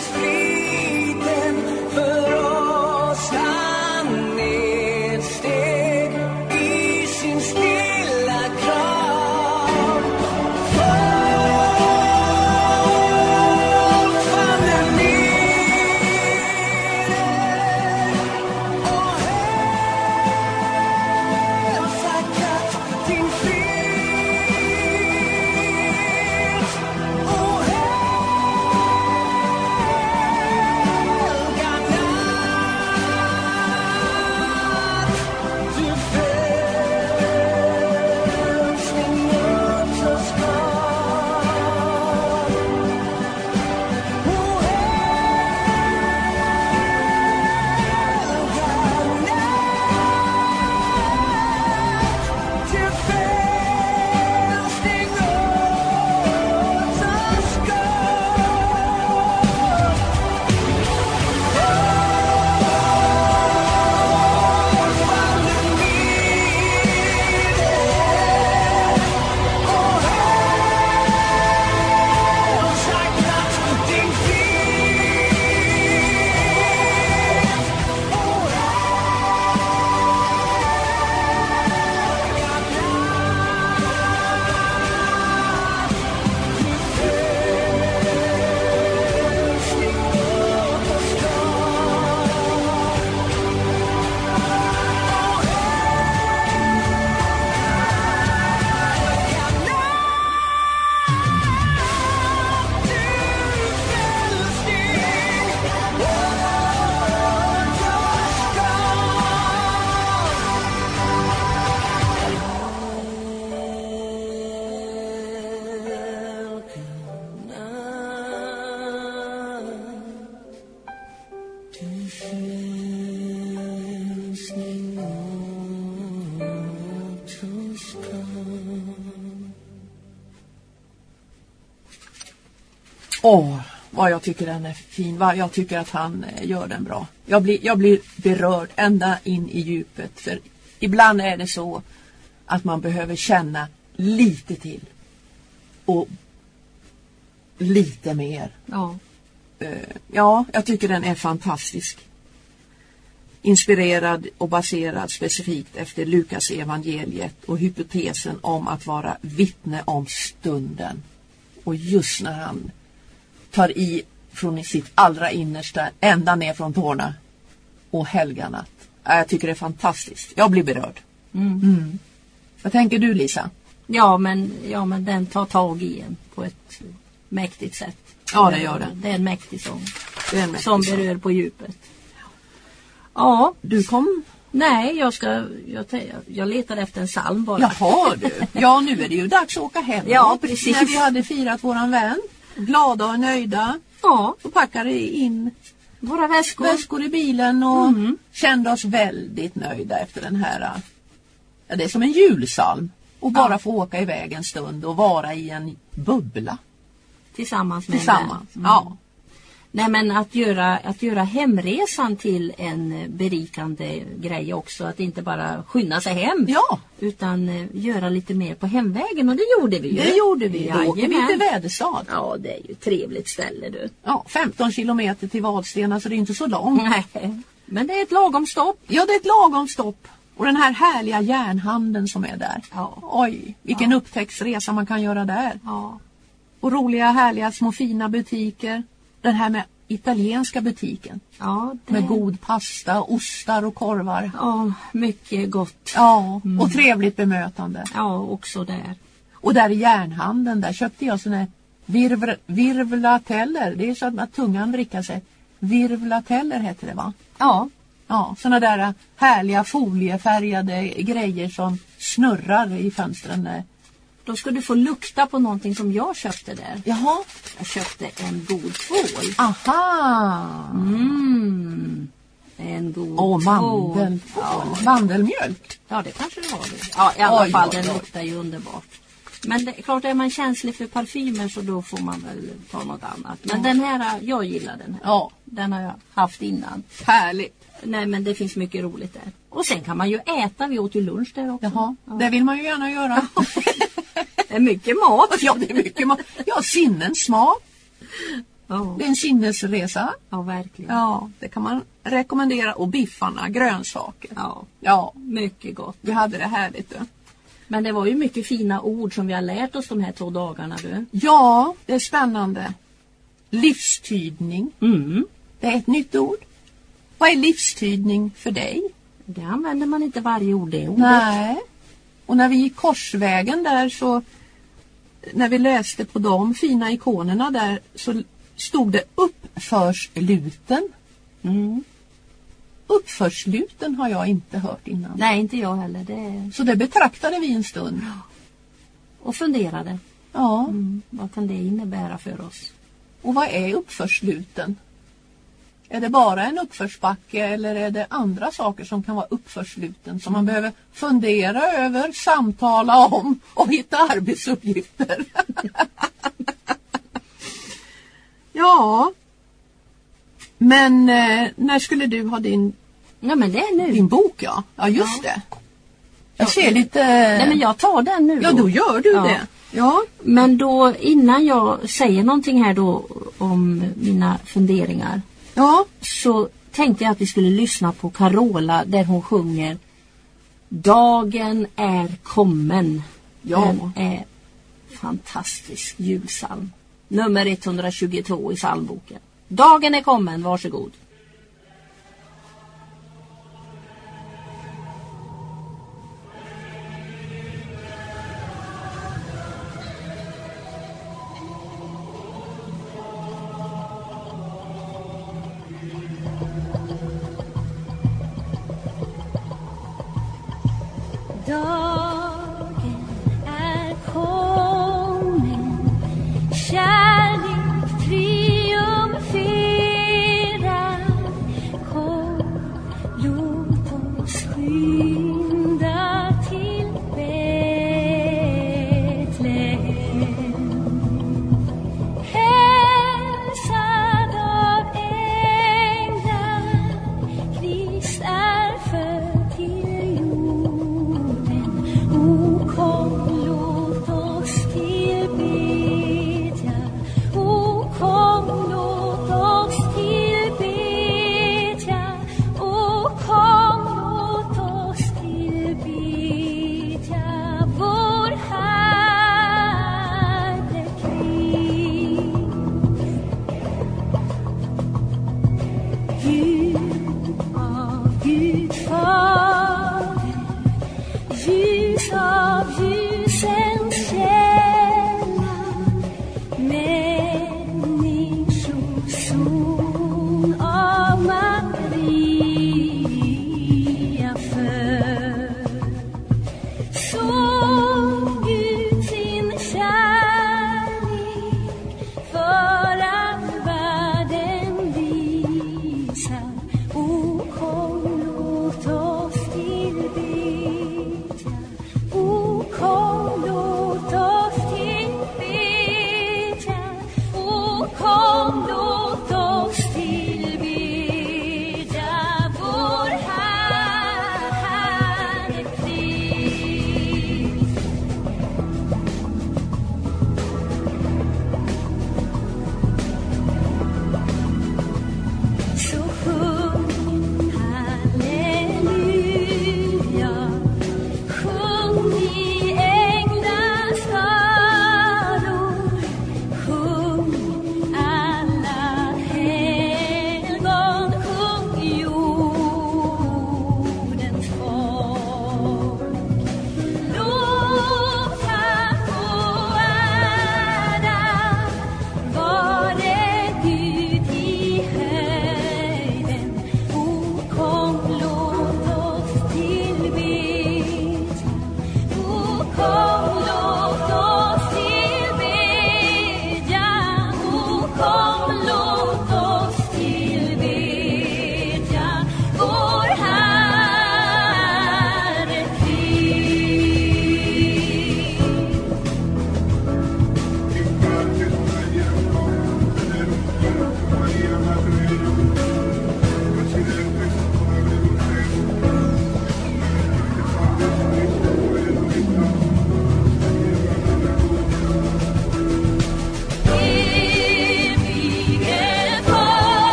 striden för oss han nedsteg i sin stilla krav. Folk faller nere och hälsar katten fred och helga natt till frälsning åt oss gav. Och helga natt till frälsning åt oss Åh, vad jag tycker den är fin. Vad jag tycker att han eh, gör den bra. Jag blir, jag blir berörd ända in i djupet. För ibland är det så att man behöver känna lite till. Och lite mer. Ja. Eh, ja, jag tycker den är fantastisk. Inspirerad och baserad specifikt efter Lukas evangeliet och hypotesen om att vara vittne om stunden. Och just när han tar i från sitt allra innersta ända ner från tårna och helgarna. Jag tycker det är fantastiskt. Jag blir berörd. Mm. Mm. Vad tänker du, Lisa? Ja, men, ja, men den tar tag i en på ett mäktigt sätt. Ja, det gör den. Det är en mäktig sång. Det är en mäktig som sång. berör på djupet. Ja. Du kom... Nej, jag ska jag, jag letade efter en psalm bara. Jaha du. Ja, nu är det ju dags att åka hem. Ja, precis. När vi hade firat våran vän. Glada och nöjda. Ja. Och packade in våra väskor. väskor i bilen och Mm. kände oss väldigt nöjda efter den här. Ja, det är som en julsalm. Och bara Ja. få åka iväg en stund och vara i en bubbla. Tillsammans med Tillsammans, mm. ja. Nej, men att göra, att göra hemresan till en berikande grej också. Att inte bara skynda sig hem. Ja. Utan uh, göra lite mer på hemvägen. Och det gjorde vi ju. Det gjorde vi. Då åker vi Jajamän. till Väderstad. Ja, det är ju ett trevligt ställe du. Ja, femton kilometer till Vadstena, så det är inte så långt. Nej, men det är ett lagom stopp. Ja, det är ett lagom stopp. Och den här härliga järnhandeln som är där. Ja. Oj, vilken Ja. upptäcktsresa man kan göra där. Ja. Och roliga, härliga, små fina butiker. Den här med italienska butiken. Ja, det... Med god pasta, ostar och korvar. Ja, mycket gott. Ja, Mm. och trevligt bemötande. Ja, också där. Och där i järnhandeln, där köpte jag såna virv, virvlateller. Det är så att tungan vrickar sig. Virvlateller heter det, va? Ja. Ja, såna där härliga foliefärgade grejer som snurrar i fönstren. Då ska du få lukta på någonting som jag köpte där. Jaha. Jag köpte en god tvål. Aha. Mm. En god Åh, tvål. mandel. Ja. Mandelmjölk. Ja, det kanske det var det. Ja, i alla Oj, fall, oj, den oj. luktar ju underbart. Men det är klart, är man känslig för parfymer så då får man väl ta något annat. Men Ja. den här, jag gillar den här. Ja. Den har jag haft innan. Härligt. Nej, men det finns mycket roligt där. Och sen kan man ju äta, vi åt ju lunch där också. Jaha, Ja. det vill man ju gärna göra. Det är mycket mat. Ja, det är mycket mat. Ja, sinnens smak. Ja. Det är en sinnesresa. Ja, verkligen. Ja, det kan man rekommendera. Och biffarna, grönsaker. Ja, Ja, mycket gott. vi hade det härligt du. Men det var ju mycket fina ord som vi har lärt oss de här två dagarna du. Ja, det är spännande. Livstydning. Mm. Det är ett nytt ord. Vad är livstydning för dig? Det använder man inte varje ord det ordet. Nej. Och när vi gick korsvägen där så, när vi läste på de fina ikonerna där, så stod det uppförsluten. Mm. Uppförsluten har jag inte hört innan. Nej, inte jag heller. Det... Så det betraktade vi en stund. Och funderade. Ja. Mm. Vad kan det innebära för oss? Och vad är uppförsluten? Är det bara en uppförsbacke eller är det andra saker som kan vara uppförsluten som man behöver fundera över, samtala om och hitta arbetsuppgifter? Ja. Men eh, när skulle du ha din, Ja, men det är nu. din bok? Ja, ja just Ja. det. Jag ser lite... Nej, men jag tar den nu då. Ja, då gör du Ja. det. Ja. Men då, innan jag säger någonting här då om mina funderingar, Ja. så tänkte jag att vi skulle lyssna på Carola där hon sjunger Dagen är kommen. Ja. Den är fantastisk julsalm. Nummer etthundratjugotvå i psalmboken. Dagen är kommen, varsågod. Dagen är kommen, kärlek triumferar. Kom, låt oss skynda till Betlehem. Hälsad av änglar, Krist är född till jorden.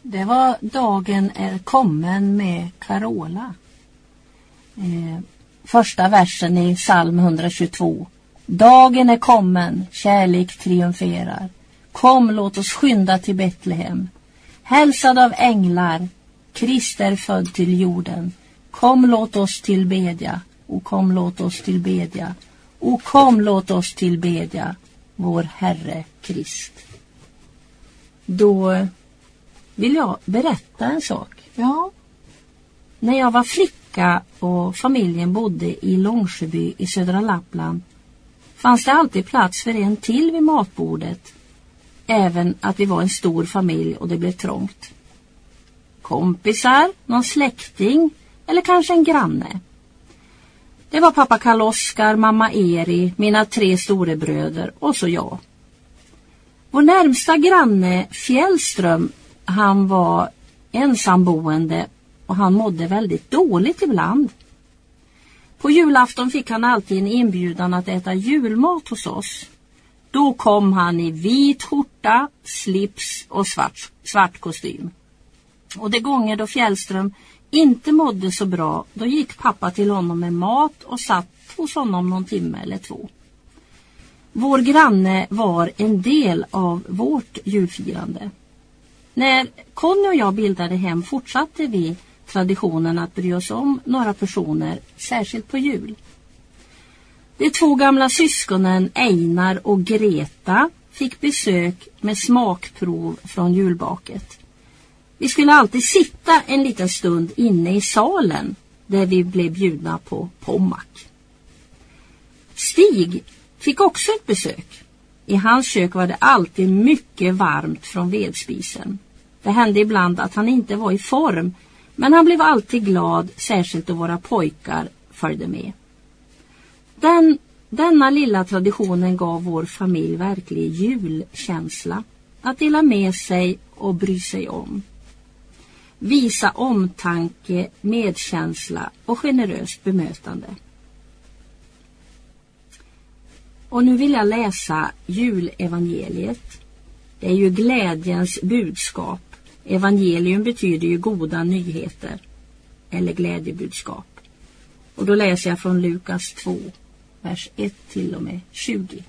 Det var Dagen är kommen med Carola. Eh, första versen i psalm etthundratjugotvå. Dagen är kommen, kärlek triumferar. Kom, låt oss skynda till Betlehem. Hälsad av änglar, Krist är född till jorden. Kom, låt oss tillbedja. Och kom, låt oss tillbedja. Och kom, låt oss tillbedja vår Herre Krist. Då vill jag berätta en sak. Ja. När jag var flicka och familjen bodde i Långsjöby i södra Lappland fanns det alltid plats för en till vid matbordet. Även att vi var en stor familj och det blev trångt. Kompisar, någon släkting eller kanske en granne. Det var pappa Karl Oskar, mamma Eri, mina tre storebröder och så jag. Vår närmsta granne Fjällström, han var ensamboende och han mådde väldigt dåligt ibland. På julafton fick han alltid en inbjudan att äta julmat hos oss. Då kom han i vit skjorta, slips och svart, svart kostym. Och de gånger då Fjällström inte mådde så bra, då gick pappa till honom med mat och satt hos honom någon timme eller två. Vår granne var en del av vårt julfirande. När Conny och jag bildade hem fortsatte vi traditionen att bry oss om några personer, särskilt på jul. De två gamla syskonen Einar och Greta fick besök med smakprov från julbaket. Vi skulle alltid sitta en liten stund inne i salen där vi blev bjudna på pommack. Stig fick också ett besök. I hans kök var det alltid mycket varmt från vedspisen. Det hände ibland att han inte var i form, men han blev alltid glad, särskilt då våra pojkar följde med. Den, denna lilla traditionen gav vår familj verklig julkänsla. Att dela med sig och bry sig om. Visa omtanke, medkänsla och generöst bemötande. Och nu vill jag läsa julevangeliet. Det är ju glädjens budskap. Evangelium betyder ju goda nyheter eller glädjebudskap. Och då läser jag från Lukas två, vers ett till och med tjugo.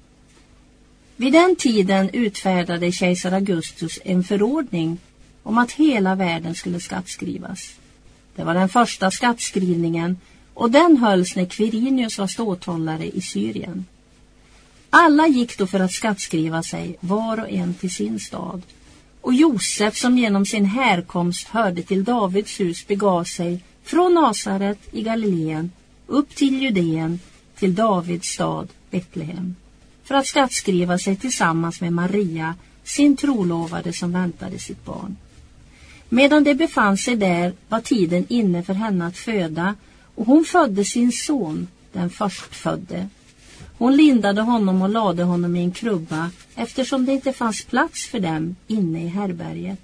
Vid den tiden utfärdade kejsar Augustus en förordning om att hela världen skulle skattskrivas. Det var den första skattskrivningen och den hölls när Quirinius var ståthållare i Syrien. Alla gick då för att skattskriva sig, var och en till sin stad. Och Josef, som genom sin härkomst hörde till Davids hus, begav sig från Nasaret i Galileen upp till Judeen, till Davids stad Betlehem, för att skattskriva sig tillsammans med Maria, sin trolovade som väntade sitt barn. Medan det befann sig där var tiden inne för henne att föda, och hon födde sin son, den förstfödde. Hon lindade honom och lade honom i en krubba, eftersom det inte fanns plats för dem inne i härberget.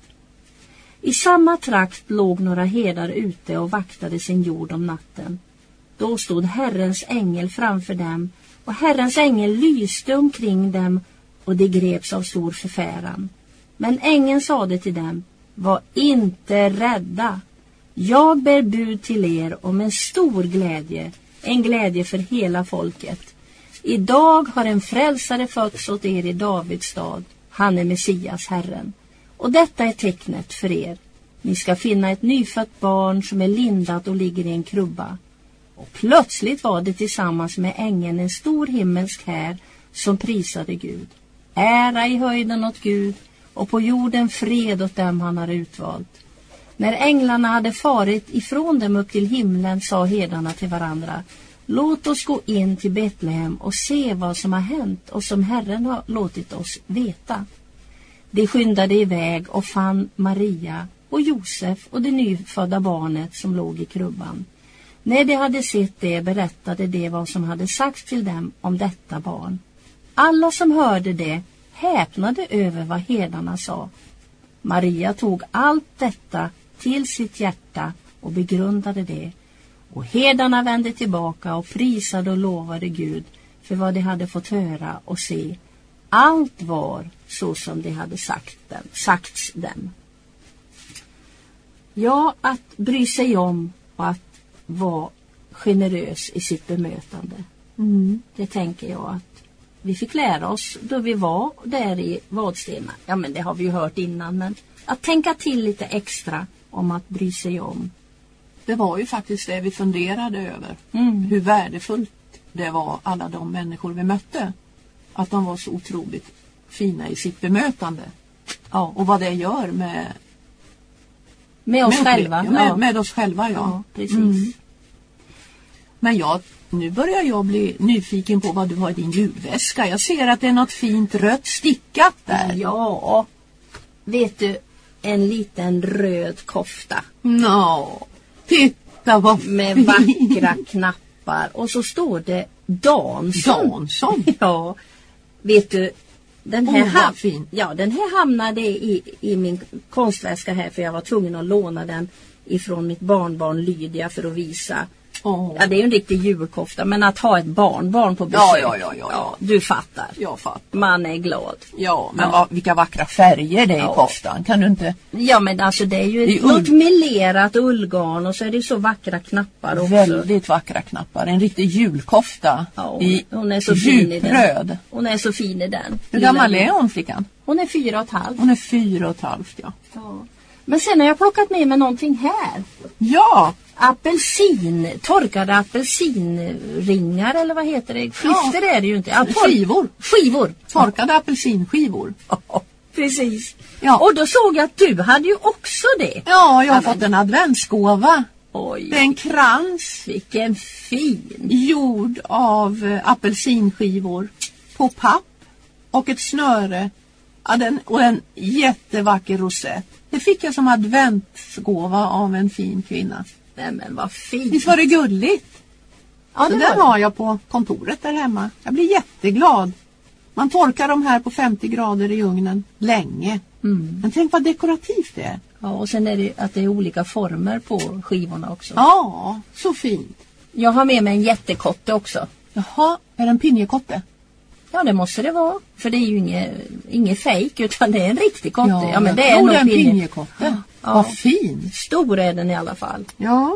I samma trakt låg några herdar ute och vaktade sin jord om natten. Då stod Herrens ängel framför dem, och Herrens ängel lyste omkring dem, och de greps av stor förfäran. Men ängeln sade till dem: var inte rädda. Jag bär bud till er om en stor glädje, en glädje för hela folket. Idag har en frälsare fötts åt er i Davids stad. Han är Messias, Herren. Och detta är tecknet för er. Ni ska finna ett nyfött barn som är lindat och ligger i en krubba. Och plötsligt var det tillsammans med ängeln en stor himmelsk här som prisade Gud. Ära i höjden åt Gud, och på jorden fred åt dem han har utvalt. När änglarna hade farit ifrån dem upp till himlen sa herdarna till varandra: låt oss gå in till Betlehem och se vad som har hänt och som Herren har låtit oss veta. De skyndade iväg och fann Maria och Josef och det nyfödda barnet som låg i krubban. När de hade sett det berättade de vad som hade sagts till dem om detta barn. Alla som hörde det häpnade över vad herdarna sa. Maria tog allt detta till sitt hjärta och begrundade det. Och herdarna vände tillbaka och prisade och lovade Gud för vad de hade fått höra och se. Allt var så som de hade sagt dem, sagts dem. Ja, att bry sig om och att vara generös i sitt bemötande. Mm. Det tänker jag att vi fick lära oss då vi var där i Vadstena. Ja, men det har vi ju hört innan, men att tänka till lite extra om att bry sig om. Det var ju faktiskt det vi funderade över. Mm. Hur värdefullt det var, alla de människor vi mötte. Att de var så otroligt fina i sitt bemötande. Ja, och vad det gör med, Med oss med, själva. ja, med, ja. med oss själva, ja. Ja, precis. Mm. Men jag, nu börjar jag bli nyfiken på vad du har i din julväska. Jag ser att det är något fint rött stickat där. Ja, vet du, en liten röd kofta Nå, titta vad med fint. vackra knappar. Och så står det Dansson. Dansson. Ja, vet du, den här, Åh, vad ham- fin. ja, den här hamnade i, i min konstväska här, för jag var tvungen att låna den ifrån mitt barnbarn Lydia för att visa. Åh. Ja, det är ju en riktig julkofta, men att ha ett barnbarn på besök. Ja, ja, ja, ja, ja. Du fattar. Jag fattar. Man är glad. Ja, men Ja. Vad, vilka vackra färger det är Ja. i koftan. Kan du inte? Ja, men alltså det är ju Det är något ull. melerat ullgarn, och så är det så vackra knappar också. Väldigt vackra knappar. En riktig julkofta Ja, hon, i hon är så fin i den. djupröd. Hon är så fin i den. Hur Lilla gammal Lilla. är hon, flickan? Hon är fyra och ett halvt. Hon är fyra och ett halvt, ja. Ja. Men sen har jag plockat med mig någonting här. Ja, Apelsin, torkade apelsinringar, eller vad heter det? Skifter är det ju inte. Ja, tor- skivor. Skivor. Torkade apelsinskivor. Ja, precis. Ja. Och då såg jag att du hade ju också det. Ja, jag har Ja, fått men- en adventsgåva. Oj, Det är en krans vilken fin. gjord av eh, apelsinskivor på papp och ett snöre. Ja, den, och en jättevacker rosett. Det fick jag som adventsgåva av en fin kvinna. Nej, men vad fint. Visst var det gulligt? Ja, Så det den var har jag på kontoret där hemma. Jag blir jätteglad. Man torkar de här på femtio grader i ugnen länge. Mm. Men tänk vad dekorativt det är. Ja, och sen är det att det är olika former på skivorna också. Ja, så fint. Jag har med mig en jättekotte också. Jaha, är det en pinjekotte? Ja, det måste det vara. För det är ju inget, inget fake, utan det är en riktig kotte. Ja, men det jag är tror nog en pinje. pinjekotte. Ja. Vad fin. Stor är den i alla fall. Ja.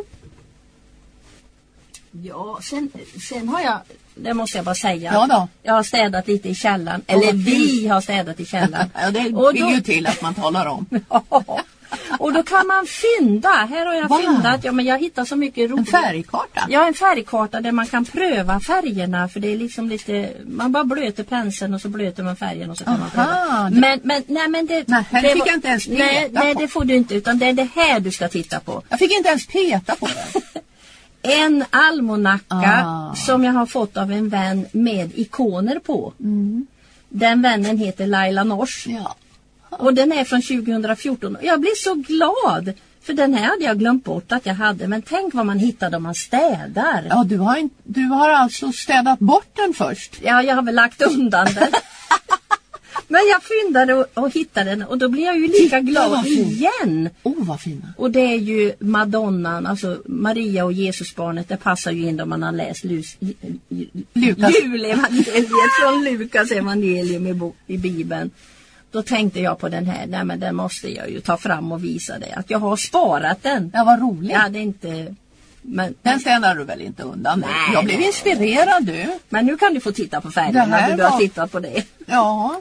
Ja, sen, sen har jag, det måste jag bara säga. Ja då. Jag har städat lite i källaren. Ja, Eller vad vi har städat i källaren. Ja, det Och vill då- ju till att man talar om. Ja. Och då kan man fynda. Här har jag Va? fyndat. Ja, men jag hittar så mycket roligt. En färgkarta? Ja, en färgkarta där man kan pröva färgerna, för det är liksom lite, man bara blöter penseln och så blöter man färgen och så kan man Aha, pröva. det- Men, men, nej men det... Nej, här det fick var- jag inte ens peta nej, nej, på. det får du inte, utan det är det här du ska titta på. Jag fick inte ens peta på det. En almanacka Ah. som jag har fått av en vän med ikoner på. Mm. Den vännen heter Laila Nors. Ja. Och den är från tjugohundrafjorton. Jag blir så glad. För den här hade jag glömt bort att jag hade. Men tänk vad man hittar om man städar. Ja, du har, in, du har alltså städat bort den först. Ja, jag har väl lagt undan den. Men jag fyndade och, och hittade den. Och då blir jag ju lika Titta, glad vad fint. igen. Åh, oh, vad fina. Och det är ju Madonnan, alltså Maria och Jesusbarnet. Det passar ju in om man har läst Lus, Lukas. julevangeliet från Lukas evangelium i, bo, i Bibeln. Då tänkte jag på den här. Nej, men den måste jag ju ta fram och visa det. Att jag har sparat den. Ja, vad roligt. Jag hade inte... Men, Den städar du väl inte undan? Nej, jag blev nej. inspirerad, du. men nu kan du få titta på Det färgerna här när du har var- tittat på det. Ja.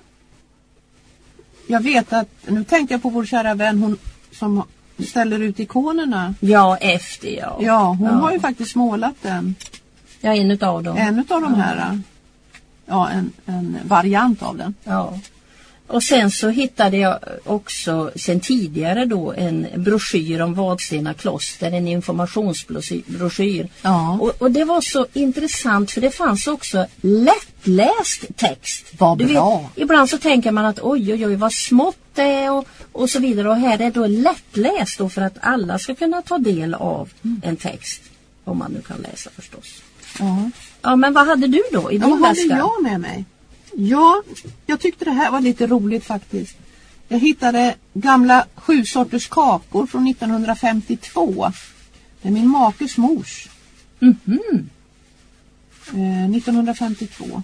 Jag vet att, nu tänkte jag på vår kära vän, hon som ställer ut ikonerna. Ja, efter ja. Ja, hon ja. har ju faktiskt målat den. Ja, en utav dem. En av de här. Ja, en, en variant av den. Ja. Och sen så hittade jag också sen tidigare då en broschyr om Vadstena kloster, en informationsbroschyr. Ja. Och, och det var så intressant, för det fanns också lättläst text. Vad Du bra. Vet, ibland så tänker man att oj oj oj vad smått det är och, och så vidare. Och här är då lättläst då för att alla ska kunna ta del av Mm. en text. Om man nu kan läsa förstås. Ja. Ja, men vad hade du då i Ja, din vad hade väska? jag med mig? Ja, jag tyckte det här var lite roligt faktiskt. Jag hittade gamla sju sorters kakor från nittonhundrafemtiotvå. Det är min makes mors. Mhm. Eh, nittonhundrafemtiotvå.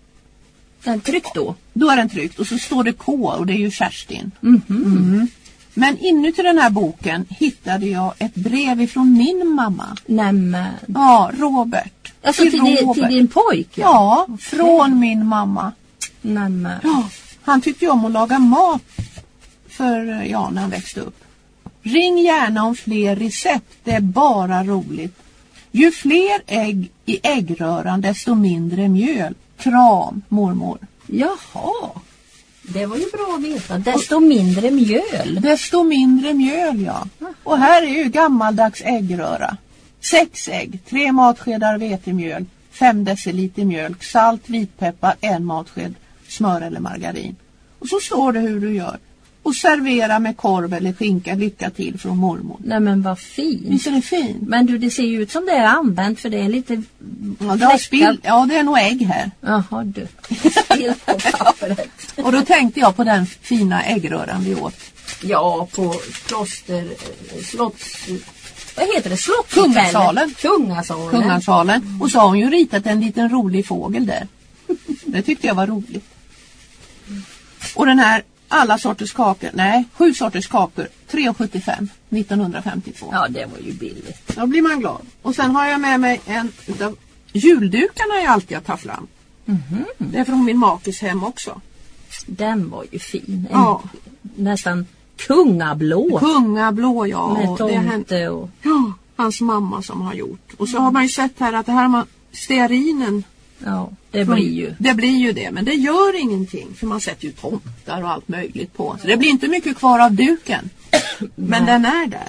Den tryck då. Då är den tryckt och så står det K och det är ju Kerstin. Mhm. Mm. Men inuti den här boken hittade jag ett brev ifrån min mamma. Nämen. Ja, Robert. Alltså till, till, Robert. till din pojk? Ja, ja okay. Från min mamma. Nämen. Ja, han tyckte om att laga mat för ja, när han växte upp. Ring gärna om fler recept, det är bara roligt. Ju fler ägg i äggröran desto mindre mjöl. Kram, mormor. Jaha, det var ju bra att veta. Desto mindre mjöl. Desto mindre mjöl, ja. Och här är ju gammaldags äggröra. Sex ägg, tre matskedar vetemjöl, fem deciliter mjölk, salt, vitpeppar, en matsked smör eller margarin. Och så står det hur du gör. Och servera med korv eller skinka, lycka till från mormor. Nej men vad fint. Visst är det fint? Men du, det ser ju ut som det är använt för det är lite... Ja, det, har spill, ja, det är nog ägg här. Jaha du. Spill på pappret. Och då tänkte jag på den fina äggröran vi åt. Ja, på kloster... Slotts... Vad heter det? Slott? Kungasalen. Kungasalen. Kungasalen. Mm. Och så har hon ju ritat en liten rolig fågel där. Det tyckte jag var roligt. Och den här alla sorters kakor, nej, sju sorters kakor, tre sjuttiofem nittonhundrafemtiotvå. Ja, det var ju billigt. Då blir man glad. Och sen har jag med mig en utav juldukarna jag alltid har tagit fram. Mm-hmm. Det är från min makes hem också. Den var ju fin. En, ja. Nästan kungablå. Kungablå, ja. Med tomte och... Ja, hans mamma som har gjort. Och så har man ju sett här att det här har man stearinen. Ja, det blir ju. Det blir ju det, men det gör ingenting. För man sätter ju tomtar och allt möjligt på. Så det blir inte mycket kvar av duken. Men den är där.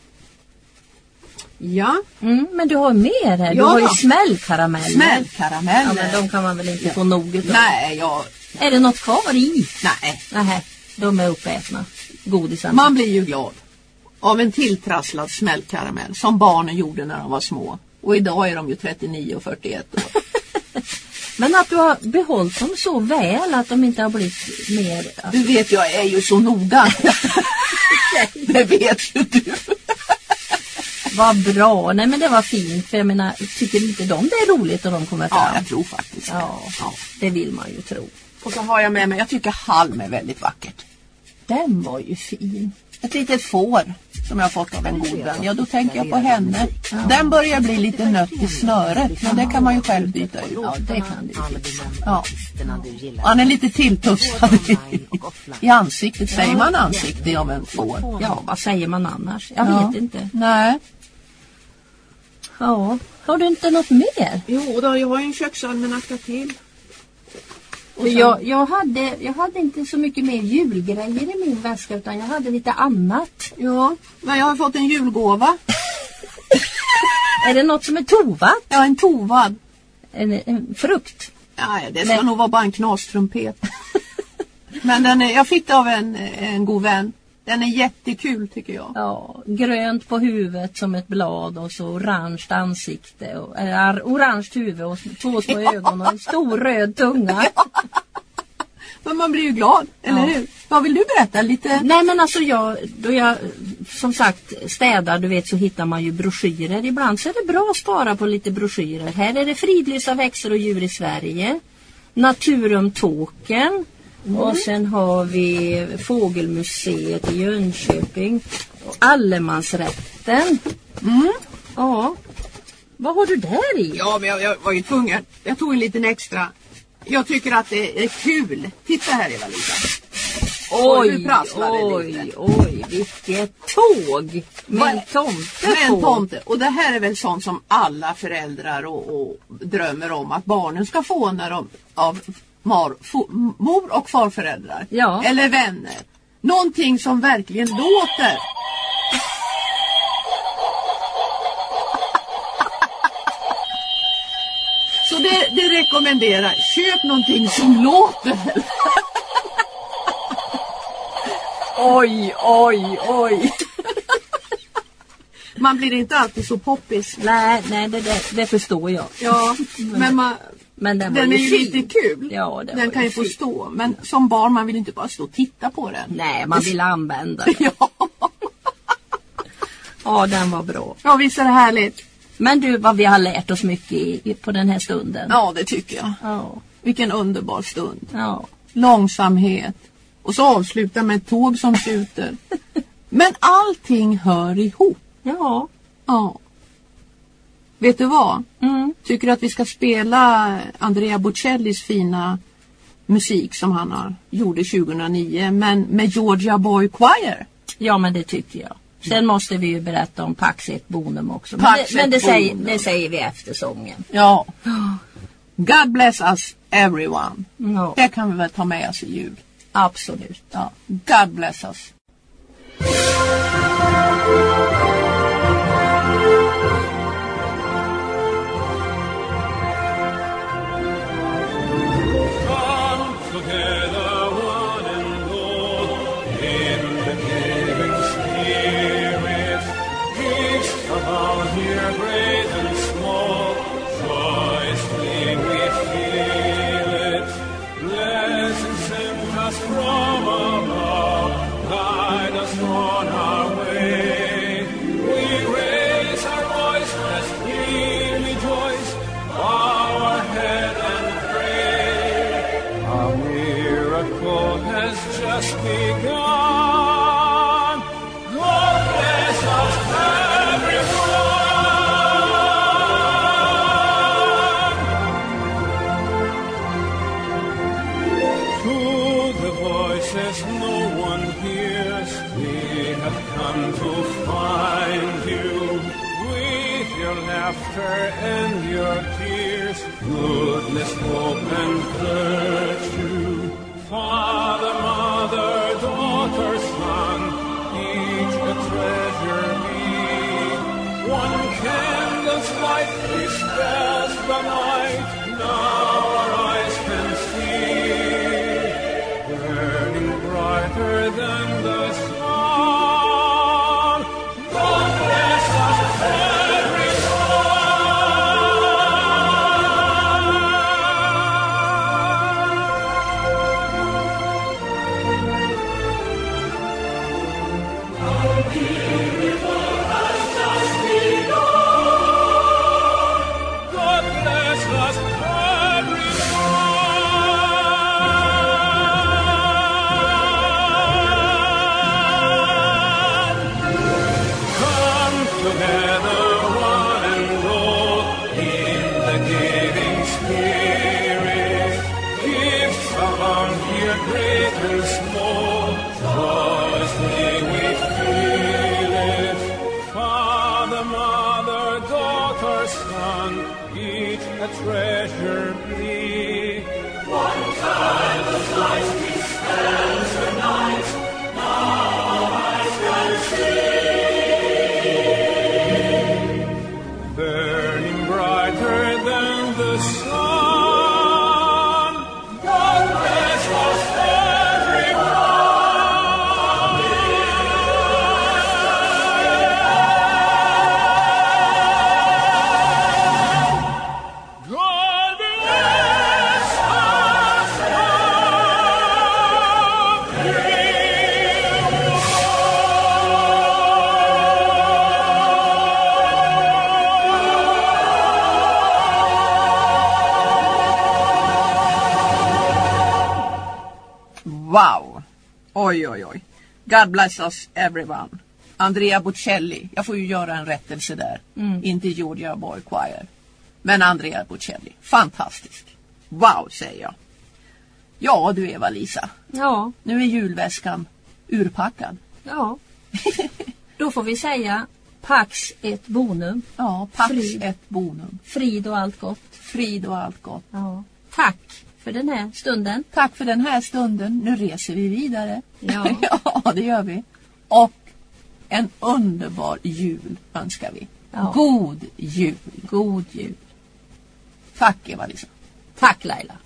Ja. Mm, men du har mer här. Du ja, har ju då. smällkarameller. Smällkarameller. Ja, men de kan man väl inte ja. få nog utav. Nej, jag... Är det något kvar i? Nej. Nej, de är uppätna. Godisen. Man blir ju glad av en tilltrasslad smällkaramell som barnen gjorde när de var små. Och idag är de ju trettionio och fyrtioett år. Men att du har behållit dem så väl att de inte har blivit mer... Alltså... Du vet, jag är ju så noga. Det vet ju du. Vad bra. Nej, men det var fint. För jag menar, tycker inte de det är roligt och de kommer fram? Ja, jag tror faktiskt. Ja, ja, det vill man ju tro. Och så har jag med mig, jag tycker halm är väldigt vackert. Den var ju fin. Ett litet får som jag har fått av en god vän. Ja, då tänker jag på henne. Ja. Den börjar bli lite nött i snöret. Men det kan man ju själv byta ut. Ja, det kan du. Ja. Han är lite tilltufsad i, i ansiktet. Säger man ansikte om en får? Ja, vad säger man annars? Jag ja. vet inte. Nej. Ja, har du inte något mer? Jo då, jag har ju en köksalmanacka till. Sen... Jag, jag, hade, jag hade inte så mycket mer julgrejer i min väska utan jag hade lite annat. Ja, men jag har fått en julgåva. Är det något som är tovat? Ja, en tovad. En, en frukt? Ja, det ska men... nog vara bara en knastrumpet. Men den är, jag fick det av en, en god vän. Den är jättekul tycker jag. Ja, grönt på huvudet som ett blad och så orange ansikte. Och, äh, orange huvud och två små ja. ögon och en stor röd tunga. Ja. Men man blir ju glad, eller ja. hur? Vad vill du berätta lite? Nej men alltså jag, då jag som sagt städar, du vet så hittar man ju broschyrer. Ibland så är det bra att spara på lite broschyrer. Här är det fridlysa växter och djur i Sverige. Naturum Tåken. Mm. Och sen har vi Fågelmuseet i Jönköping och Allemansrätten. Mm. Ja. Vad har du där i? Ja, men jag, jag var ju tvungen. Jag tog en liten extra. Jag tycker att det är kul. Titta här, Eva-Lisa. Oj, oj, oj, vilket tåg med en tomte med en tomte. Och det här är väl sånt som alla föräldrar och, och drömmer om att barnen ska få när de av Mar, for, mor och farföräldrar ja. eller vänner. Någonting som verkligen låter. Så det, det rekommenderar. Köp någonting som låter. Oj, oj, oj. Man blir inte alltid så poppis. Nej, nej det, det, det förstår jag. Ja, men man... Men den, den är ju fin. lite kul. Ja, den kan ju få stå. Men som barn man vill inte bara stå och titta på den. Nej, man vill använda den. Ja. Ja, den var bra. Ja, visst är det härligt. Men du, vad vi har lärt oss mycket i, på den här stunden. Ja, det tycker jag. Ja. Vilken underbar stund. Ja. Långsamhet. Och så avsluta med ett tåg som skjuter. Men allting hör ihop. Ja. Ja. Vet du vad? Mm. Tycker du att vi ska spela Andrea Bocellis fina musik som han har gjorde tjugohundranio, men med Georgia Boy Choir? Ja, men det tycker jag. Sen måste vi ju berätta om Pax et Bonum också. Men, Pax det, men det, et säger, Bonum. det säger vi efter sången. Ja. God bless us everyone. Ja, Det kan vi väl ta med oss i jul. absolut. Ja. God bless us. Come together, one and all, in the giving spirit. Peace abound here, great and small. Joyously we feel it. Blessings sent us from above, guide us on our way. We raise our voice as we rejoice, bow our head and pray. A miracle has just begun. God bless us, everyone. To the voices no one hears, we have come to find you. With your laughter and your tears, goodness, hope, and virtue. Father, mother, daughter, son, each a treasure be. One candle's light dispels the night, now our eyes can see. Burning brighter than the sun. God bless us, God bless us, everyone. Come together, one and all, in the giving spirit. Gifts abound here, great and small. Joyously we feel it. Father, mother, daughter, son, each a treasure be. One kind of light dispels the night, now eyes can see. Burning brighter than the sun. God bless us, everyone. God bless us, Wow. Oj, oj, oj. God bless us everyone. Andrea Bocelli. Jag får ju göra en rättelse där. Mm. Inte Georgia Boy Choir. Men Andrea Bocelli. Fantastisk. Wow, säger jag. Ja, du Eva-Lisa. Ja, Nu är julväskan urpackad. ja. Då får vi säga Pax et Bonum. Ja, Pax Frid. et Bonum. Frid och allt gott. Frid och allt gott. Ja. Tack för den här stunden. Tack för den här stunden. Nu reser vi vidare. Ja. Ja, det gör vi. Och en underbar jul önskar vi. Ja. God jul. God jul. Tack Eva-Lisa. Tack Laila.